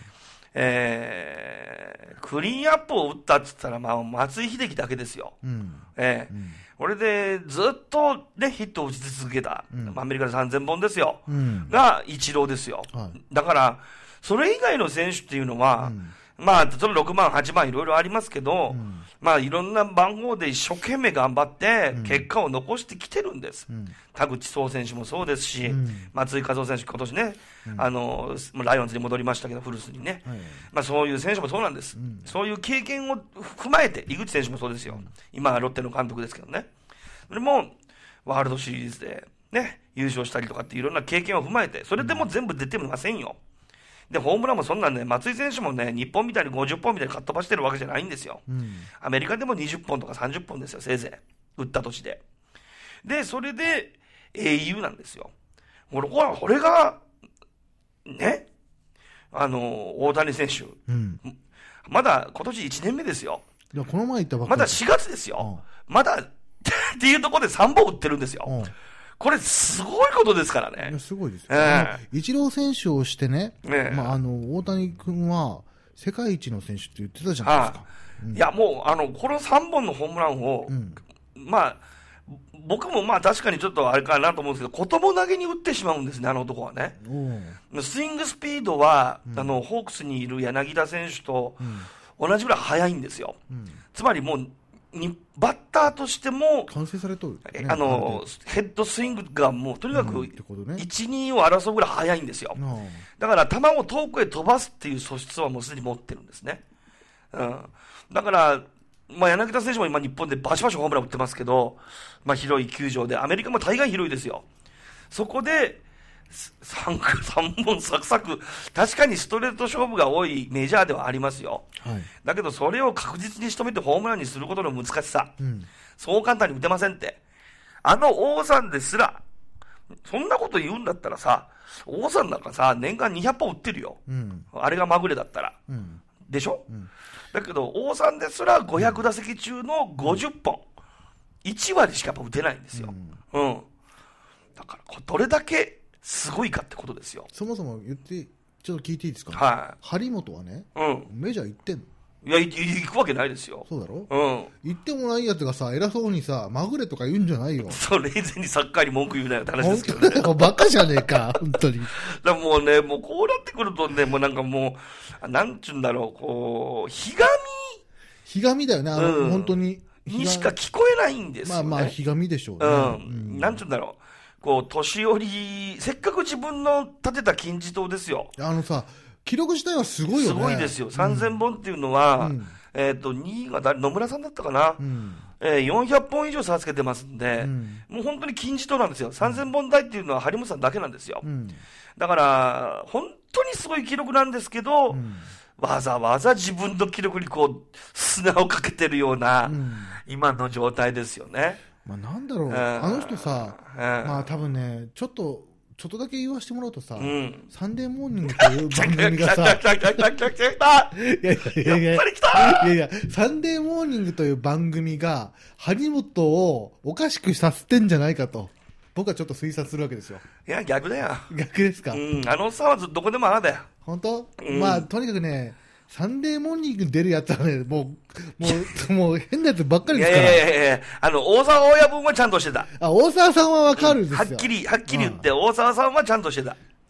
えー、クリーンアップを打ったって言ったら、まあ、松井秀喜だけですよ。うんえーうん、これでずっと、ね、ヒットを打ち続けた、うん、アメリカでさんぜんぼんですよ、うん、がイチローですよ、はい、だから、それ以外の選手っていうのは、うんまあ、そのろくばん、はちばんいろいろありますけど、うん、まあいろんな番号で一生懸命頑張って結果を残してきてるんです。うん、田口壮選手もそうですし、うん、松井稼頭選手今年ね、うん、あの、ライオンズに戻りましたけど、古巣にね。はい、まあそういう選手もそうなんです。うん、そういう経験を踏まえて、井口選手もそうですよ。今はロッテの監督ですけどね。それも、ワールドシリーズでね、優勝したりとかっていろんな経験を踏まえて、それでも全部出てませんよ。で、ホームランもそんなんね、松井選手もね、日本みたいにごじゅっぽんみたいにかっ飛ばしてるわけじゃないんですよ。うん、アメリカでもにじゅっぽんとかさんじゅっぽんですよ、せいぜい。打った年で。で、それで英雄なんですよ。俺、これが、ね、あの、大谷選手。うん、まだ今年いちねんめですよ。 いや、この前言ったばっかり。 まだしがつですよ。うん、まだ、っていうところでさんぼん打ってるんですよ。うんこれすごいことですからね。 いやすごいですよ。えー、イチロー選手をしてね、えー、まああの大谷君は世界一の選手って言ってたじゃないですか。 うん、いやもうあのこのさんぼんのホームランを、うん、まあ僕もまあ確かにちょっとあれかなと思うんですけど、子供投げに打ってしまうんですね、あの男はね。スイングスピードは、うん、あのホークスにいる柳田選手と同じぐらい速いんですよ。うん、つまりもうにバッターとしても完成されとる、 ね、あのヘッドスイングがもうとにかくいち、にを争うぐらい速いんですよ。だから球を遠くへ飛ばすっていう素質はもうすでに持ってるんですね。うん、だから、まあ、柳田選手も今日本でバシバシホームラン打ってますけど、まあ、広い球場でアメリカも大概広いですよ。そこでさんぼんサクサク、確かにストレート勝負が多いメジャーではありますよ、はい、だけどそれを確実に仕留めてホームランにすることの難しさ、うん、そう簡単に打てませんって。あの王さんですらそんなこと言うんだったらさ、王さんなんかさ年間にひゃっぽん打ってるよ、うん、あれがまぐれだったら、うん、でしょ、うん、だけど王さんですらごひゃくだせき中のごじゅっぽん、いちわりしかやっぱ打てないんですよ、うんうん、だからどれだけすごいかってことですよ。 そもそも言ってちょっと聞いていいですか。 はい。 張本はね、うん、メジャー行ってんの？ いや行くわけないですよ。 そうだろ。 うん。 行ってもないやつがさ偉そうにさまぐれとか言うんじゃないよ。 それ以前にサッカーに文句言うなよって話ですけどね。 本当バカじゃねえか本当に。だからもうねもうこうなってくるとねもうなんかもうなんちゅうんだろうこうひがみ。 ひがみだよねあの、うん、本当に。 にしか聞こえないんですよね。 まあまあひがみでしょうね。 うん。うん、なんちゅうんだろう。こう年寄りせっかく自分の立てた金字塔ですよ。 あのさ記録自体はすごいよね。 すごいですよ。さんぜんぼんっていうのは、うん、えっ、ー、とにいが誰野村さんだったかな、うんえー、よんひゃっぽん以上差つけてますんで、うん、もう本当に金字塔なんですよ。さんぜんぼん台っていうのは張本さんだけなんですよ、うん、だから本当にすごい記録なんですけど、うん、わざわざ自分の記録にこう砂をかけてるような、うん、今の状態ですよね。 まあ、なんだろう、あの人さ、まあ多分ね、ちょっと、ちょっとだけ言わせてもらうとさ、うん、サンデーモーニングという番組がさ、いやいやいやいや、いやいや、サンデーモーニングという番組が、張本をおかしくさせてんじゃないかと、僕はちょっと推察するわけですよ。 いや、逆だよ。 逆ですか。 うん、あのさはどこでもああだよ。 本当、うん、まあ、とにかくね、サンデーモーニング出るやつはね、もう、もう、もう変なやつばっかりですから。 いやいやいやあの、大沢親分はちゃんとしてた。 あ、大沢さんはわかるんですよ、 うん。はっきり、はっきり言って、大沢さんはちゃんとしてた。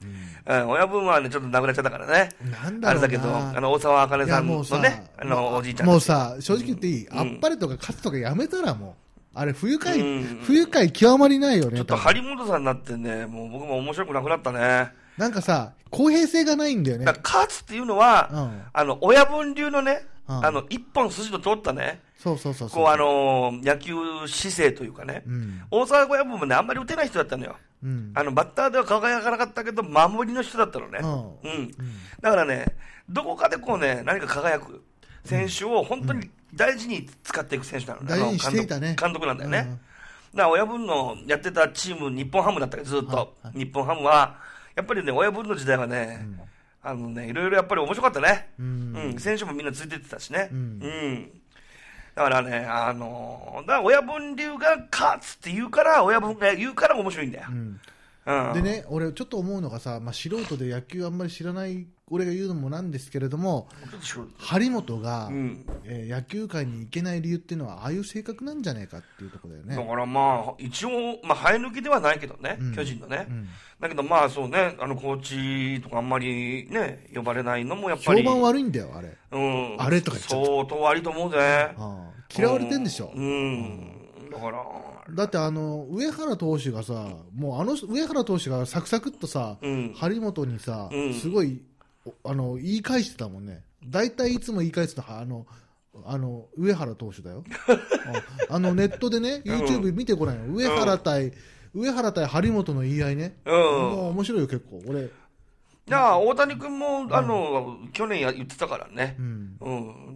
うん、親分はね、ちょっと亡くなっちゃったからね。 なんだろうな。 あれだけど、あの、大沢あかねさんのね、あの、おじいちゃん。 もうさ、正直言っていい、うん、あっぱれとか勝つとかやめたらもう。あれ、不愉快、うん、不愉快極まりないよね。 ちょっと張本さんになってね、もう僕も面白くなくなったね。 なんかさ、公平性がないんだよね。 だから勝つっていうのは、うん、あの、親分流のね、うん、あの、一本筋の通ったね、 そうそうそうそう。 こう、あのー、野球姿勢というかね、うん、大沢親分もね、あんまり打てない人だったのよ。うん、あの、バッターでは輝かなかったけど、守りの人だったのね。うん。うん、だからね、どこかでこうね、何か輝く選手を本当に大事に使っていく選手なのね。 大事にしていたね。 監督なんだよね。うん、だから親分のやってたチーム、日本ハムだったけど、ずっと。はいはい、日本ハムは、やっぱりね、親分の時代はね、うん、あのね、いろいろやっぱり面白かったね。うん。うん、選手もみんなついてってたしね。うん。うん、だからね、あのー、だから親分流が勝つって言うから、親分が言うから面白いんだよ。うんうん、でね、俺ちょっと思うのがさ、まあ、素人で野球あんまり知らない俺が言うのもなんですけれども、張本が、うんえー、野球界に行けない理由っていうのはああいう性格なんじゃないかっていうところだよね。 だからまあ一応、まあ、生え抜きではないけどね、うん、巨人のね、うん、だけどまあそうね、あのコーチとかあんまりね呼ばれないのもやっぱり評判悪いんだよあれ、うん、あれとか言っちゃった相当悪いと思うぜ、ああ嫌われてんでしょ、 うん、うん、だからだってあの上原投手がさ、もうあの上原投手がサクサクっとさ、うん、張本にさ、うん、すごいあの言い返してたもんね。大体いつも言い返すのはあのあの上原投手だよ。あのネットでね YouTube 見てごらんよ、うん、上原対上原対張本の言い合いね、うん、もう面白いよ結構俺。 いや大谷君もあの、うん、去年や言ってたからね、うんうん、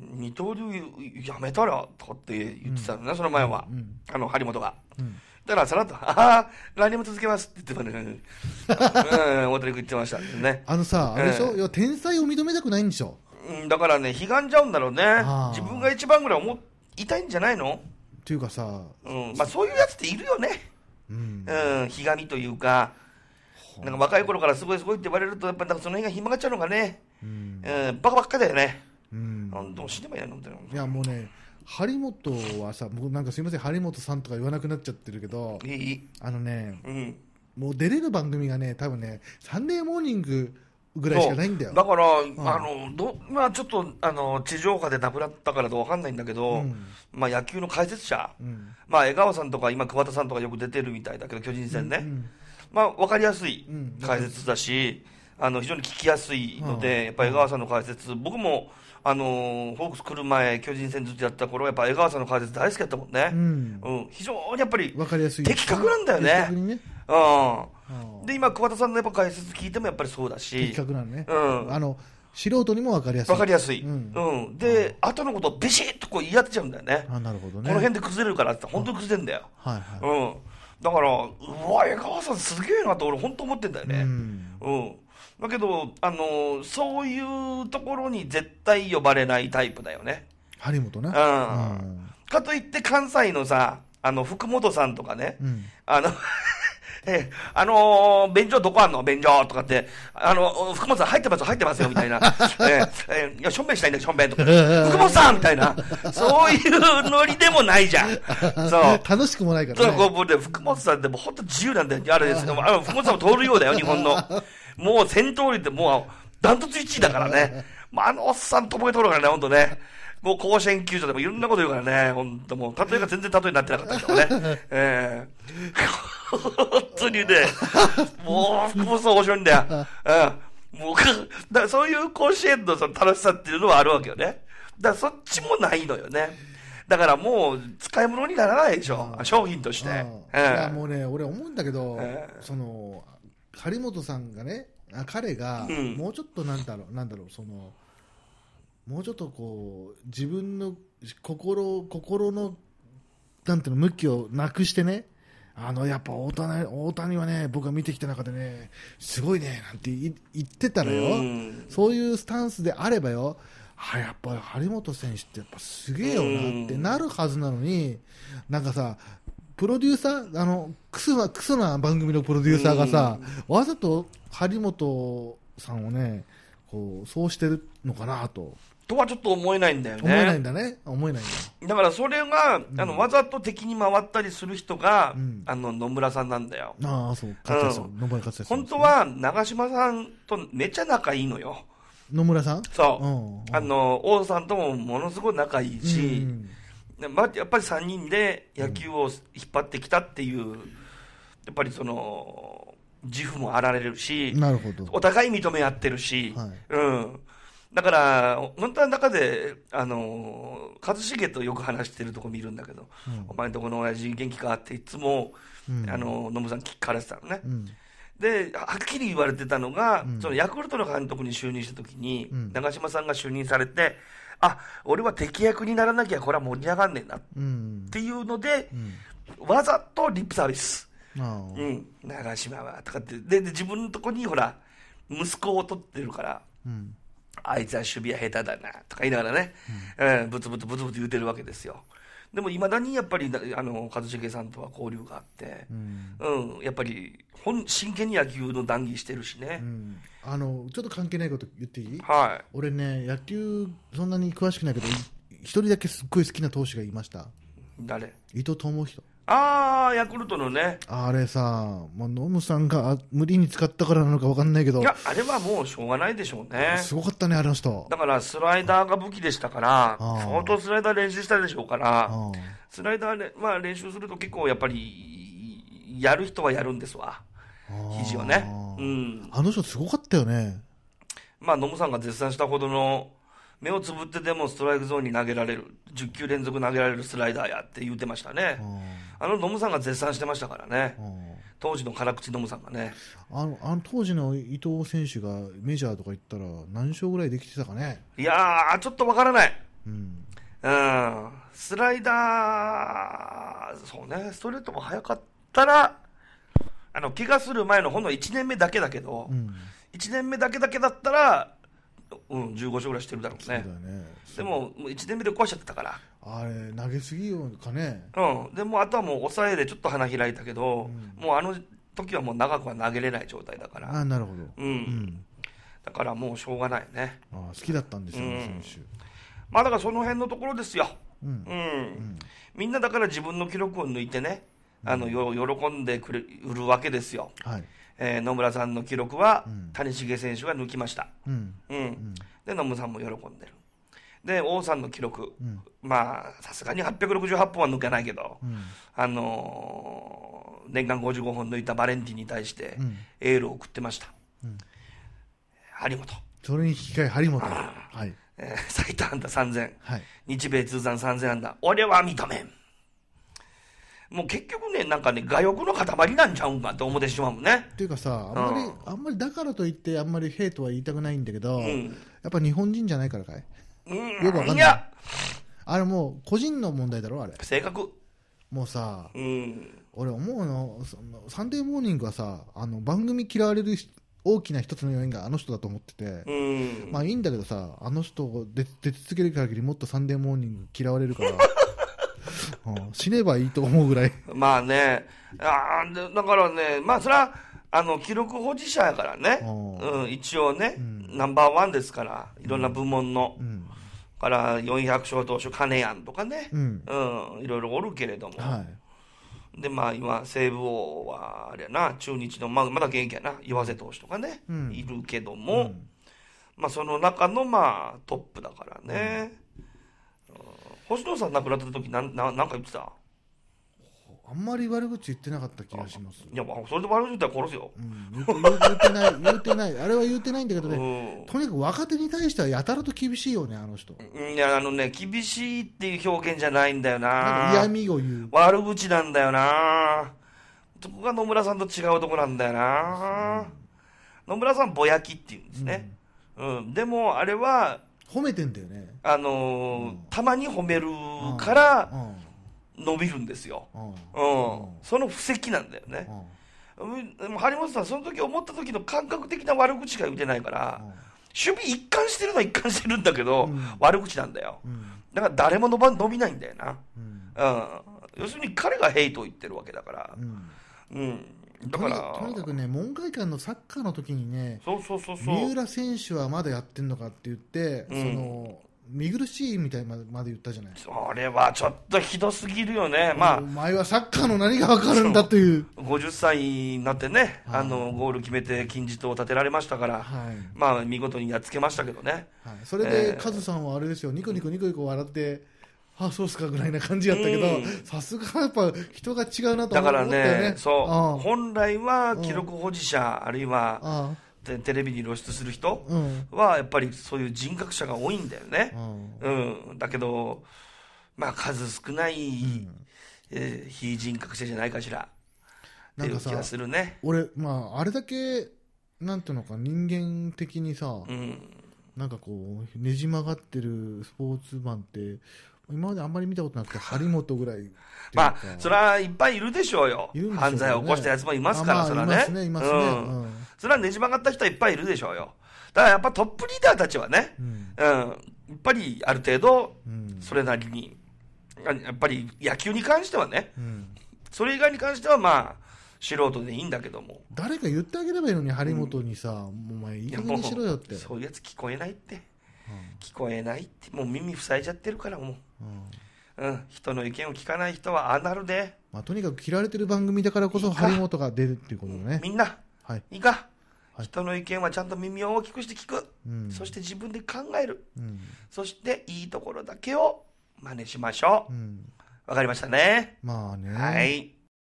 二刀流やめたらとかって言ってたのね、うん、その前は、うん、あの張本が、うん、だからさらっと「ああ来年も続けます」って言ってたね、うん、大谷君言ってましたね。 あのさあれでしょ、えー、いや天才を認めたくないんでしょ、 うん、だからねひがんじゃうんだろうね、自分が一番ぐらい思いたいんじゃないのっていうかさ、 うんまあ、そういうやつっているよね、うんうん、ひがみというか、なんか若い頃からすごいすごいって言われるとやっぱりその辺がひん曲がっちゃうのがね、うんうん、バカばっかだよね、うん、どう死ねばいいのみたいな。 いやもうね張本はさ、僕なんかすいません張本さんとか言わなくなっちゃってるけど、いいあのね、うん、もう出れる番組がね多分ねサンデーモーニングぐらいしかないんだよ。 だから、うん、あのどまあちょっとあの地上波でなくなったからと分かんないんだけど、うん、まあ野球の解説者、うん、まあ江川さんとか今桑田さんとかよく出てるみたいだけど巨人戦ね、うんうん、まあ分かりやすい解説だし、うん、あの非常に聞きやすいので、うん、やっぱり江川さんの解説、僕もあのー、ホークス来る前巨人戦ずっとやった頃やっぱ江川さんの解説大好きだったもんね、うんうん、非常にやっぱり分かりやすい的確なんだよね。ね、うん、で今桑田さんのやっぱ解説聞いてもやっぱりそうだし的確なのね、うん、あの素人にも分かりやすい分かりやすい、うんうん、で後のことをビシッとこう言い当てちゃうんだよね。 あなるほどね、 この辺で崩れるからって本当に崩れるんだよ、はいはいうん、だからうわ江川さんすげえなと俺本当思ってんだよね、うんうんだけど、あのー、そういうところに絶対呼ばれないタイプだよね。 張本ね。 うん。うん、かといって関西のさ、あの、福本さんとかね、うん、あの、え、あのー、便所どこあんの便所とかって、あの、福本さん入ってますよ、入ってますよ、みたいな。ええ、いや、しょんべんしたいんだよ、しょんべんとか。福本さんみたいな。そういうノリでもないじゃん。そう。 楽しくもないからね。 そう、こう、で、福本さんってもうほんと自由なんだよ。あれです。あの、福本さんも通るようだよ、日本の。もう戦闘力ってもう、ダントツいちいだからね。まあ、あのおっさんともえとるからね、ほんとね。もう甲子園球場でもいろんなこと言うからね、ほんともう、例えが全然例えになってなかったからね。ええー。本当にね、もう、福本さん面白いんだよ。うん。もう、だからそういう甲子園のその楽しさっていうのはあるわけよね。だからそっちもないのよね。だからもう、使い物にならないでしょ、商品として。いや、もうね、俺思うんだけど、その、張本さんがね、彼がもうちょっとなんだろう、なんだろう、そのもうちょっとこう自分の心心のなんていうの向きをなくしてね、あのやっぱ大谷大谷はね、僕が見てきた中でね、すごいねなんて言ってたらよ、そういうスタンスであればよ、あやっぱ張本選手ってやっぱすげえよなってなるはずなのに、なんかさ。プロデューサー、あのクソなクソな番組のプロデューサーがさ、わざと張本さんをね、こうそうしてるのかなととはちょっと思えないんだよね。 思えないんだね。思えないんだ。 だからそれが、うん、あのわざと敵に回ったりする人が、うん、あの野村さんなんだよ。 ああ、そう。勝つ、うん、野村勝つ、ね。 本当は長嶋さんとめっちゃ仲いいのよ。 野村さん？ そう。うんうん、あの王さんともものすごい仲いいし、うんまあ、やっぱりさんにんで野球を引っ張ってきたっていう、やっぱりその自負もあられるし、 なるほど。 お互い認め合ってるし、はい、うん。だから、本当は中で、あの、一茂とよく話してるとこ見るんだけど、うん、お前んとこの親父元気かっていつも、うん、あの、野村さん聞かれてたのね。うん、で、はっきり言われてたのが、うん、そのヤクルトの監督に就任した時に、うん、長嶋さんが就任されて、あ、俺は敵役にならなきゃこれは盛り上がんねえな、っていうので、うん、わざとリップサービス。うん、長嶋は、とかって、で、で自分のとこにほら、息子を取ってるから、うんあいつは守備は下手だなとか言いながらね、うんえー、ブツブツブツブツ言うてるわけですよ。でもいまだにやっぱりあの一茂さんとは交流があって、うんうん、やっぱり本真剣に野球の談義してるしね、うん、 あのちょっと関係ないこと言っていい？ はい。 俺ね野球そんなに詳しくないけど一人だけすっごい好きな投手がいました。 誰？ 伊藤智仁。 ああ、ヤクルトのね。 あれさ、まあ、ノムさんが無理に使ったからなのか分かんないけど。 いや、あれはもうしょうがないでしょうね。 すごかったね、あの人。 だからスライダーが武器でしたから、相当スライダー練習したでしょうから、スライダーで、まあ、練習すると結構やっぱり、やる人はやるんですわ。肘をね。うん。 あの人すごかったよね。 まあ、ノムさんが絶賛したほどの、目をつぶってでもストライクゾーンに投げられる、じゅっきゅう連続投げられるスライダーやって言ってましたね。あのノムさんが絶賛してましたからね。当時の辛口ノムさんがね。 あの、あの当時の伊藤選手がメジャーとか行ったら何勝ぐらいできてたかね。 いやー、ちょっとわからない。うん。うん。スライダー、そうね、ストレートも速かったら、あの、怪我する前のほんのいちねんめだけだけど、うん、いちねんめだけだけだったら、うん、じゅうご勝ぐらいしてるだろうね。そうだね。でも、もういちねんめで壊しちゃってたから。 あれ、投げすぎよかね。 うん。でも、あとはもう抑えでちょっと花開いたけど、うん、もうあの時はもう長くは投げれない状態だから。 ああ、なるほど。 うん。うん、だからもうしょうがないね。 ああ、好きだったんですよ、うん、選手。 まあだからその辺のところですよ。うん。うん。うん、みんなだから自分の記録を抜いてね、あの、よ、喜んでくれるわけですよ。はい。えー、野村さんの記録は、うん、谷繁選手が抜きました。うん。うん。うん、で、野村さんも喜んでる。で、王さんの記録、うん、まあ、さすがにはっぴゃくろくじゅうはちほんは抜けないけど、うん、あのー、年間ごじゅうごほん抜いたバレンティンに対して、エールを送ってました。うん、張本。 それに引き換え、張本。はい。 えー、最多安打さんぜん。はい。日米通算さんぜん安打。俺は認めん。もう結局ね、なんかね、我欲の塊なんちゃうんかって思ってしまうもんね。 っていうかさ、あんまり、うん、あんまりだからといって、あんまりヘイとは言いたくないんだけど、うん、やっぱ日本人じゃないからかい、うん、よくわかんない。いや、あれもう個人の問題だろ、あれ。 性格。 もうさ、うん、俺思うの、そのサンデーモーニングはさ、あの番組嫌われる大きな一つの要因があの人だと思ってて、うん、まあいいんだけどさ、あの人を出出続ける限りもっとサンデーモーニング嫌われるから。うん、死ねばいいと思うぐらい。 まあね、あだからね、まあそれはあの記録保持者やからね、うん、一応ね、うん、ナンバーワンですから、いろんな部門の、うん、からよんひゃく勝投手金谷とかね、うん、うん、いろいろおるけれども、はい、でまあ今西武王はあれやな、中日のまあまだ現役やな、岩瀬投手とかね、うん、いるけども、うん、まあその中のまあトップだからね。うん、星野さん亡くなった時なんななんか言ってた？ あんまり悪口言ってなかった気がします。 いや、それで悪口言ったら殺すよ。 うん、言うて言うてない言うてないあれは言うてないんだけどね、うん、とにかく若手に対してはやたらと厳しいよね、あの人。 いや、あのね、厳しいっていう表現じゃないんだよな。 なんか嫌味を言う、 悪口なんだよな。そこが野村さんと違うとこなんだよな、うん、野村さんぼやきっていうんですね、うんうん、でもあれは褒めてんだよね。 あのーうん、たまに褒めるから伸びるんですよ、うんうん、その布石なんだよね、うん、でも張本さんその時思った時の感覚的な悪口しか言ってないから、うん、守備一貫してるのは一貫してるんだけど、うん、悪口なんだよ、うん、だから誰も伸ば伸びないんだよな、うんうん、要するに彼がヘイトを言ってるわけだから、うんうん、だからとにかくね、門外漢のサッカーの時にね、 そうそうそうそう、 三浦選手はまだやってんのかって言って、うん、その見苦しいみたいまでまで言ったじゃない。 それはちょっとひどすぎるよね。まあ、 お前はサッカーの何が分かるんだという。 ごじゅっさいになってね、 はい、 あのゴール決めて金字塔を立てられましたから、はい、まあ見事にやっつけましたけどね。 はい、それで、えー、カズさんはあれですよ、ニコニコニコニコ笑って、あ、そうっすかぐらいな感じやったけど、さすがやっぱ人が違うなと思ったよね。 だからね、そう、本来は記録保持者、あるいはテレビに露出する人はやっぱりそういう人格者が多いんだよね。うん、うん、だけど、まあ数少ない、うんえー、非人格者じゃないかしらっていう気がするね。 俺、まああれだけなんていうのか人間的にさ、うん、なんかこうねじ曲がってるスポーツマンって今まであんまり見たことなくて張本ぐらい。 まあそれはいっぱいいるでしょうよ。 いるんでしょうね、 犯罪を起こしたやつもいますから、まあ、それはね。いますねいますね。うん。うん、それはねじ曲がった人はいっぱいいるでしょうよ。だからやっぱトップリーダーたちはね、うん、うん、やっぱりある程度それなりに、やっぱり野球に関してはね、うん、それ以外に関してはまあ素人でいいんだけども。 誰か言ってあげればいいのに張本にさ、うん、もうお前いい加減にしろよって。 そういうやつ聞こえないって、うん、聞こえないってもう耳塞いじゃってるからもう。うんうん、人の意見を聞かない人はああなるで、 まあ、とにかく嫌われてる番組だからこそ張本が出るっていうことね。 みんな、 はい、 いいか、はい、人の意見はちゃんと耳を大きくして聞く、うん、そして自分で考える、うん、そしていいところだけを真似しましょう。わ、うん、かりましたね。 まあね、 はい。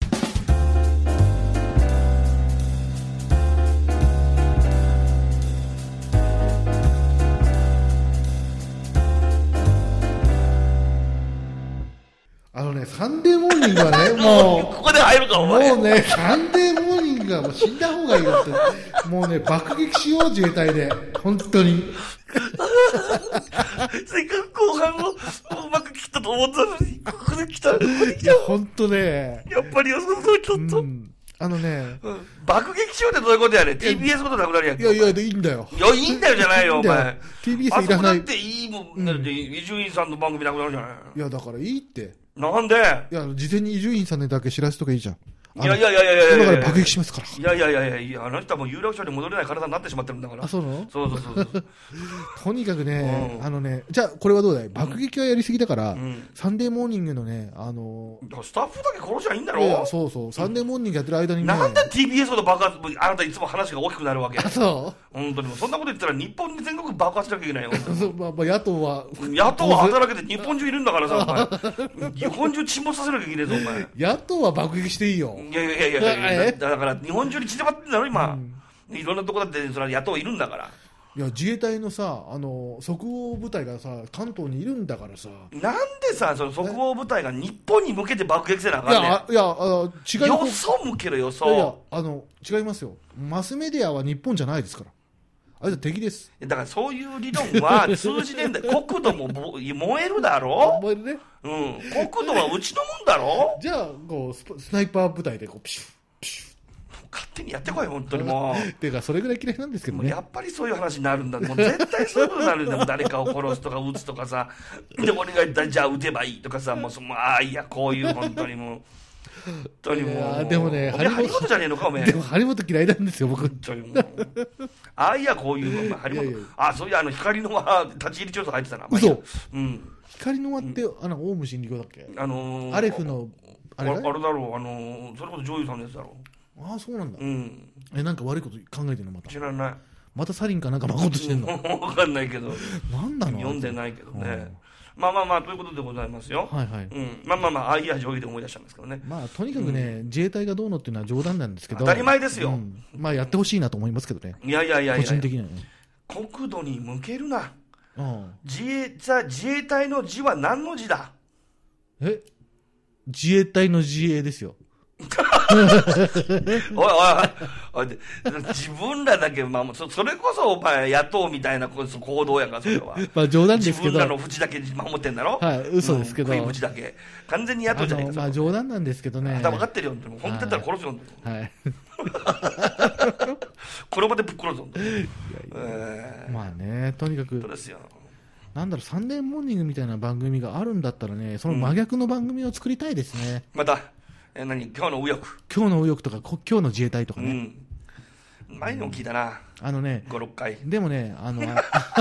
あのね、サンデーモーニングはね、もう、 ここで入るか、お前。 もうね、サンデーモーニングはもう死んだ方がいいよって。もうね、爆撃しよう、自衛隊で。本当に。 せっかく後半をうまく切ったと思ったのに、ここで来た、ここで来た。 いや、本当ね。 やっぱりよそそうちょっと。うんあのね、 うん、爆撃しようってどういうことやねん。ティービーエス ことなくなるやんけ。 いやいや、いいんだよ。 いや、いいんだよじゃないよ、お前。 ティービーエス いらない。あそこだっていいもん、だって伊集院さんの番組なくなるじゃない。 いや、だからいいって。 なんで？ いや、事前に伊集院さんにだけ知らせとかいいじゃん。 いやいやいやいやいや今から爆撃しますから。 いやいやいやいやいや、あの人はもう有楽町に戻れない体になってしまってるんだから。 あ、そうなの？ そうそうそうそう。 とにかくね、うん、あのね、じゃあこれはどうだい？爆撃はやりすぎだから、うん、サンデーモーニングのね、あのー、スタッフだけ殺しゃいいんだろ？ いや、そうそう、サンデーモーニングやってる間にね。 なんで ティービーエス ほど爆発、あなたいつも話が大きくなるわけ？ あ、そう？ 本当にもそんなこと言ったら日本に全国爆発しなきゃいけないよ。 そう、まあ、まあ、野党は。 野党は働けて日本中いるんだからさ、お前。日本中沈没させなきゃいけないぞ、お前。 野党は爆撃していいよ。 いやいやいやいや。だ, だから日本中に散らばってんだろ今、うん、いろんなとこだってそれ野党いるんだから。 いや自衛隊のさあの即応部隊がさ関東にいるんだからさ。 なんでさその即応部隊が日本に向けて爆撃せなあかんねん。 いやいやあの違いよそ向けろよそ。 いやいやあの違いますよ。マスメディアは日本じゃないですから。あれは敵です。 だからそういう理論は通じねえんだよ。国土も燃えるだろ。 燃えるね。 うん。国土はうちのもんだろ。 じゃあこうスナイパー部隊でこうピシュッピシュッ勝手にやってこい本当にもう。 ていうかそれぐらい嫌いなんですけどね。 やっぱりそういう話になるんだ。もう絶対そういうことになるんだよ。誰かを殺すとか撃つとかさ。で俺が言ったらじゃあ撃てばいいとかさ。もうそのああいやこういう本当にもう。本当にもう。 でもね張本じゃねえのかお前。 でも張本嫌いなんですよ僕。 本当にもう。ああいやこういう張本。あそういうあの光の輪立ち入り調査入ってたな。 嘘。 うん。 光の輪ってあのオウム真理教だっけ？ あのアレフのあれあれだろうあのそれこそ女優さんのやつだろう。 ああそうなんだ、 うん、 えなんか悪いこと考えてるのまた知らないまたサリンかなんか巻こうとしてんの分かんないけどなんだろう読んでないけどね、うん、まあまあまあということでございますよはいはい、 うん、まあまあまあああいや女優で思い出したんですけどねまあとにかくね、うん、自衛隊がどうのっていうのは冗談なんですけど当たり前ですよ、うん、 まあやってほしいなと思いますけどねいやいやいやいや個人的にはね国土に向けるな、 うん、 自衛自衛隊の字は何の字だえ自衛隊の自衛ですよおいおいおい自分らだけ、まあ、そ, それこそお前野党みたいな行動やからそれはまあ冗談ですけど自分らの縁だけ守ってんだろはい嘘ですけど、 うん、食い縁だけ完全に野党じゃねえかまあ冗談なんですけどね頭分かってるよ本当だったら殺すよはい、はい、 この場でぶっ殺すよえー、まあねとにかくそうですよなんだろうサンデーモーニングみたいな番組があるんだったらねその真逆の番組を作りたいですね、 うん、またえ何今日の右翼今日の右翼とか今日の自衛隊とかね、 うん、前にも聞いたなあのねご、ろっかいでもねあの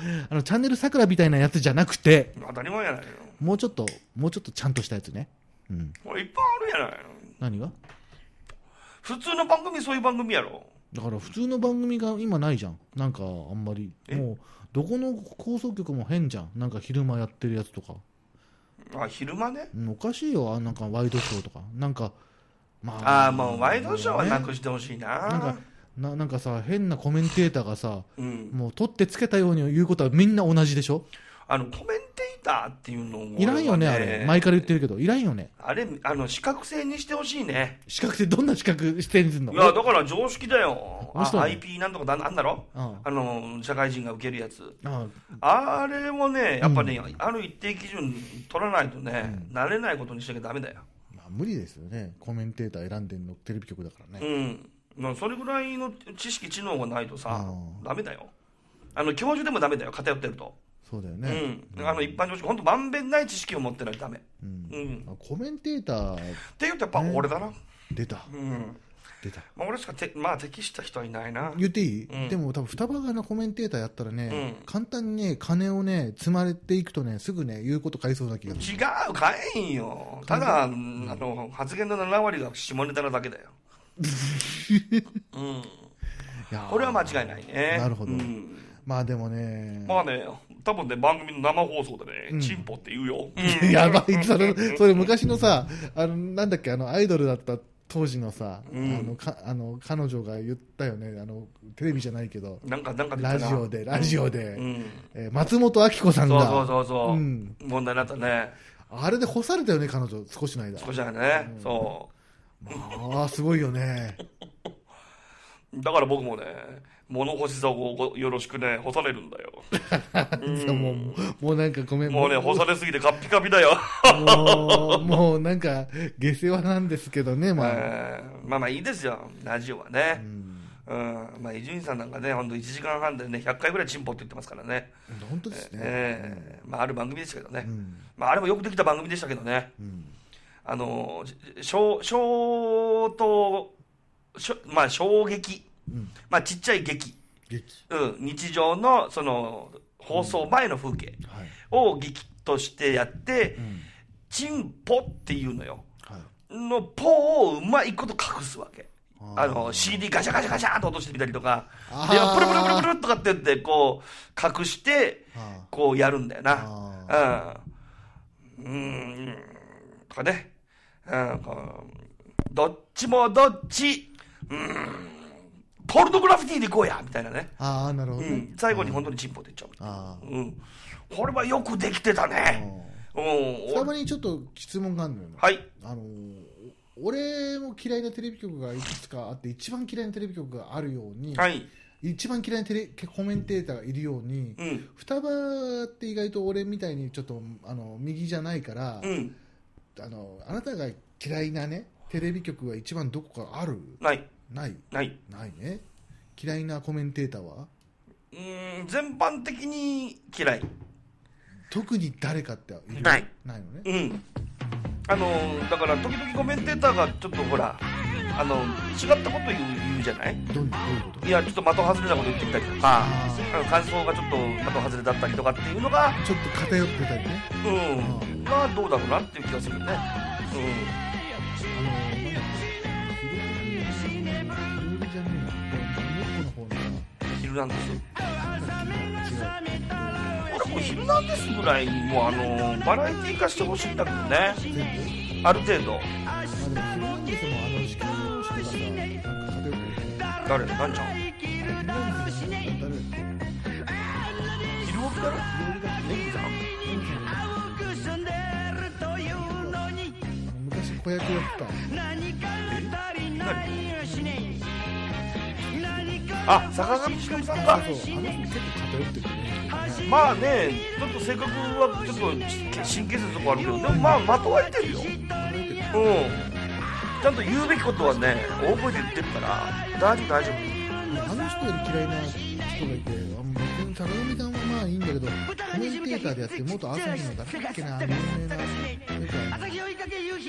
あのチャンネル桜みたいなやつじゃなくて、 当たり前やないの。 もうちょっともうちょっとちゃんとしたやつね。うん。 これいっぱいあるやないの。 何が？ 普通の番組そういう番組やろ。 だから普通の番組が今ないじゃん。なんかあんまりもうどこの放送局も変じゃん。なんか昼間やってるやつとか。 あ、昼間ね。 うん、おかしいよ。あ、なんかワイドショーとかなんかまああ、もうワイドショーはなくしてほしいな。 なんかななんかさ、変なコメンテーターがさ、 うん、 もう取ってつけたように言うことはみんな同じでしょ。 あのコメンテーターっていうのも、ね、 いらんよね、あれ前から言ってるけどいらんよね。あれ、あの資格制にしてほしいね。 資格制、どんな資格制にするの？ いやだから常識だよ。あ アイピー なんとかなんだろ、 ああの社会人が受けるやつ、 ああれもねやっぱね、うん、ある一定基準取らないとね、うん、慣れないことにしなきゃダメだよ。 まあ、無理ですよね、コメンテーター選んでるのテレビ局だからね。 うんそれぐらいの知識知能がないとさダメだよ。あの教授でもダメだよ、偏ってると。 そうだよね、 うん、あの一般常識、本当まんべんない知識を持ってないとダメ、 うんうん、コメンテーターっていうとやっぱ俺だな、ね、 出た、 うん、出た、まあ、俺しかて、まあ、適した人はいないな。 言っていい、うん、でも多分双葉がのコメンテーターやったらね、うん、簡単にね金をね積まれていくとねすぐね言うこと変えそうな気がする。違う、変えんよ。ただ、うん、あの発言のななわりが下ネタなだけだようん、いやこれは間違いないね。 なるほど、 うん、 まあでもねまあね多分ね番組の生放送でね、うん、チンポって言うよ、 うん、やばいそれそれ昔のさあのなんだっけあのアイドルだった当時のさ、うん、あのかあの彼女が言ったよね、あのテレビじゃないけどなんかなんかラジオでラジオで、うんえー、松本明子さんがそうそうそうそう、うん、問題になったね。 あれで干されたよね彼女少しの間。 少しの間ね、うん、そうああすごいよねだから僕もね物干し竿をよろしくね干されるんだようんもうもうなんかごめんもうね干されすぎてカッピカピだよもうもうなんか下世話なんですけどね、まあ、 えー、まあまあいいですよラジオはね。うんうんまあ伊集院さんなんかねほんといちじかんはんでねひゃっかいぐらいチンポって言ってますからね。 本当ですね、 えー、まあある番組ですけどね、うん、まああれもよくできた番組でしたけどね、うんあの小小とまあ衝撃、うん、まあちっちゃい劇、 劇うん、日常のその放送前の風景を劇としてやって、うん、チンポっていうのよ、はい、のポをうまいこと隠すわけ。あの シーディー ガシャガシャガシャっと落としてみたりとかでプルプルプルプルとかって言ってこう隠してこうやるんだよな。うん、うんとかね、うん、どっちもどっち、うん、ポルノグラフィティでいこうやみたいなね。 ああなるほど、ねうん、 最後に本当にチンポって言っちゃう。あ、うん、これはよくできてたね。 たまにちょっと質問があるのよ、ね、 はい。 あの俺も嫌いなテレビ局がいくつかあって一番嫌いなテレビ局があるように、 はい、 一番嫌いなテレコメンテーターがいるように、うん、双葉って意外と俺みたいにちょっとあの右じゃないから、うん、あのあなたが嫌いなねテレビ局が一番どこかある？ ないないないないね。嫌いなコメンテーターは？ うーん全般的に嫌い。 特に誰かっている？ ないないのね。 うん。あのだから時々コメンテーターがちょっとほらあの違ったこと言う、言うじゃない？ どういうこと？ いやちょっと的外れなこと言ってきたりとか、感想がちょっと的外れだったりとかっていうのがちょっと偏ってたりね。 うん。まあどうだろうなっていう気がするね。うん。あのヒルナンデス。俺もヒルナンデスぐらいもうあのバラエティー化してほしいんだけどね。ある程度。 あでもヒルナンデスもあの時期の人がさなんか偏ってる。 誰？なんちゃん？ ヒルナンデスの誰？ ヒルオビだろ？ヒルオビだ。ネギさん？ 昔子役やってた。 え？何？あ、坂上忍さんか。 そうそう、あの人結構偏ってるね。 まあね、ちょっと性格はちょっと神経質なとこあるけど、でもまあまとわれてるよ。うん。ちゃんと言うべきことはね、大声で言ってるから大丈夫大丈夫。 あの人より嫌いな人がいて、あんま全ん、坂上さんはまあいいんだけど、コメンテーターでやって元朝日の誰だっけな、有名な世界の、うん、なんかすごい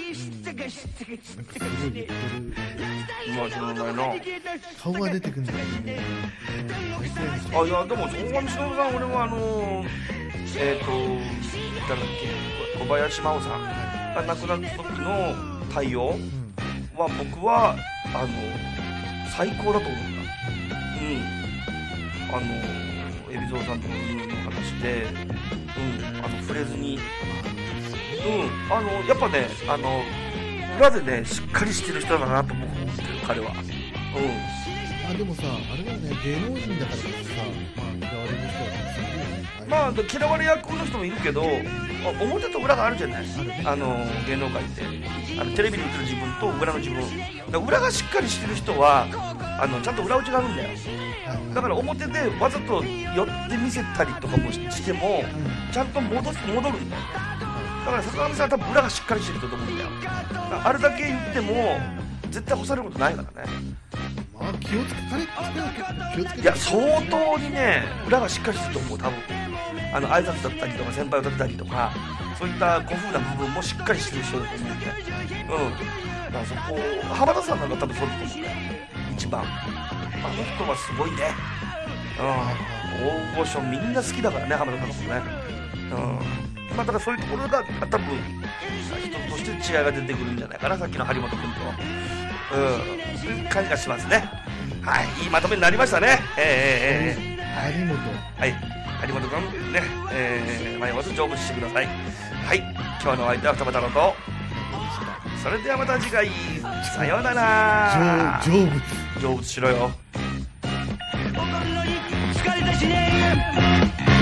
言ってる、 まあ知らないな。 顔が出てくるんだけどね、 あ、いやでも大神忍さん、俺はあのー、えっ、ー、と誰だっけ、小林真央さんが亡くなった時の対応は僕はあの最高だと思った。うん、あの海老蔵さんとの話で、うん、あの触れずに、うん、あのやっぱね、あの裏でねしっかりしてる人だなと僕思ってる、彼は。うん。 あ、でもさ、あれだよね、芸能人だからこそさ、まあ嫌われる人はたくさんいるよね。 まあ嫌われ役の人もいるけど、表と裏があるじゃない。あの芸能界ってあのテレビに映る自分と裏の自分だ、裏がしっかりしてる人はあのちゃんと裏打ちがあるんだよ。だから表でわざと寄って見せたりとかもしてもちゃんと戻す戻るんだよ。だから坂上さんは多分裏がしっかりしてると思うんだよ。あれだけ言っても絶対干されることないからね。 まあ気をつけ、彼気をつけて。 いや相当にね裏がしっかりしてると思う。多分あの挨拶だったりとか先輩を立てたりとかそういった古風な部分もしっかりしてる人だと思うんで、うん、だからそこ浜田さんなんか多分そうだと思うんだよ。一番あの人はすごいね。うん、大御所みんな好きだからね、浜田さんのことね。うん、まあだからそういうところが多分人として違いが出てくるんじゃないかな、さっきの張本君と。うん、そういう感じがしますね。はい、いいまとめになりましたね。えー、えー、えー、 張本、 はい、張本君ね、えー、前まず成仏してください。はい、今日のお相手は二葉太郎と、それではまた次回、さようなら。 成仏成仏しろよ。 疲れたしね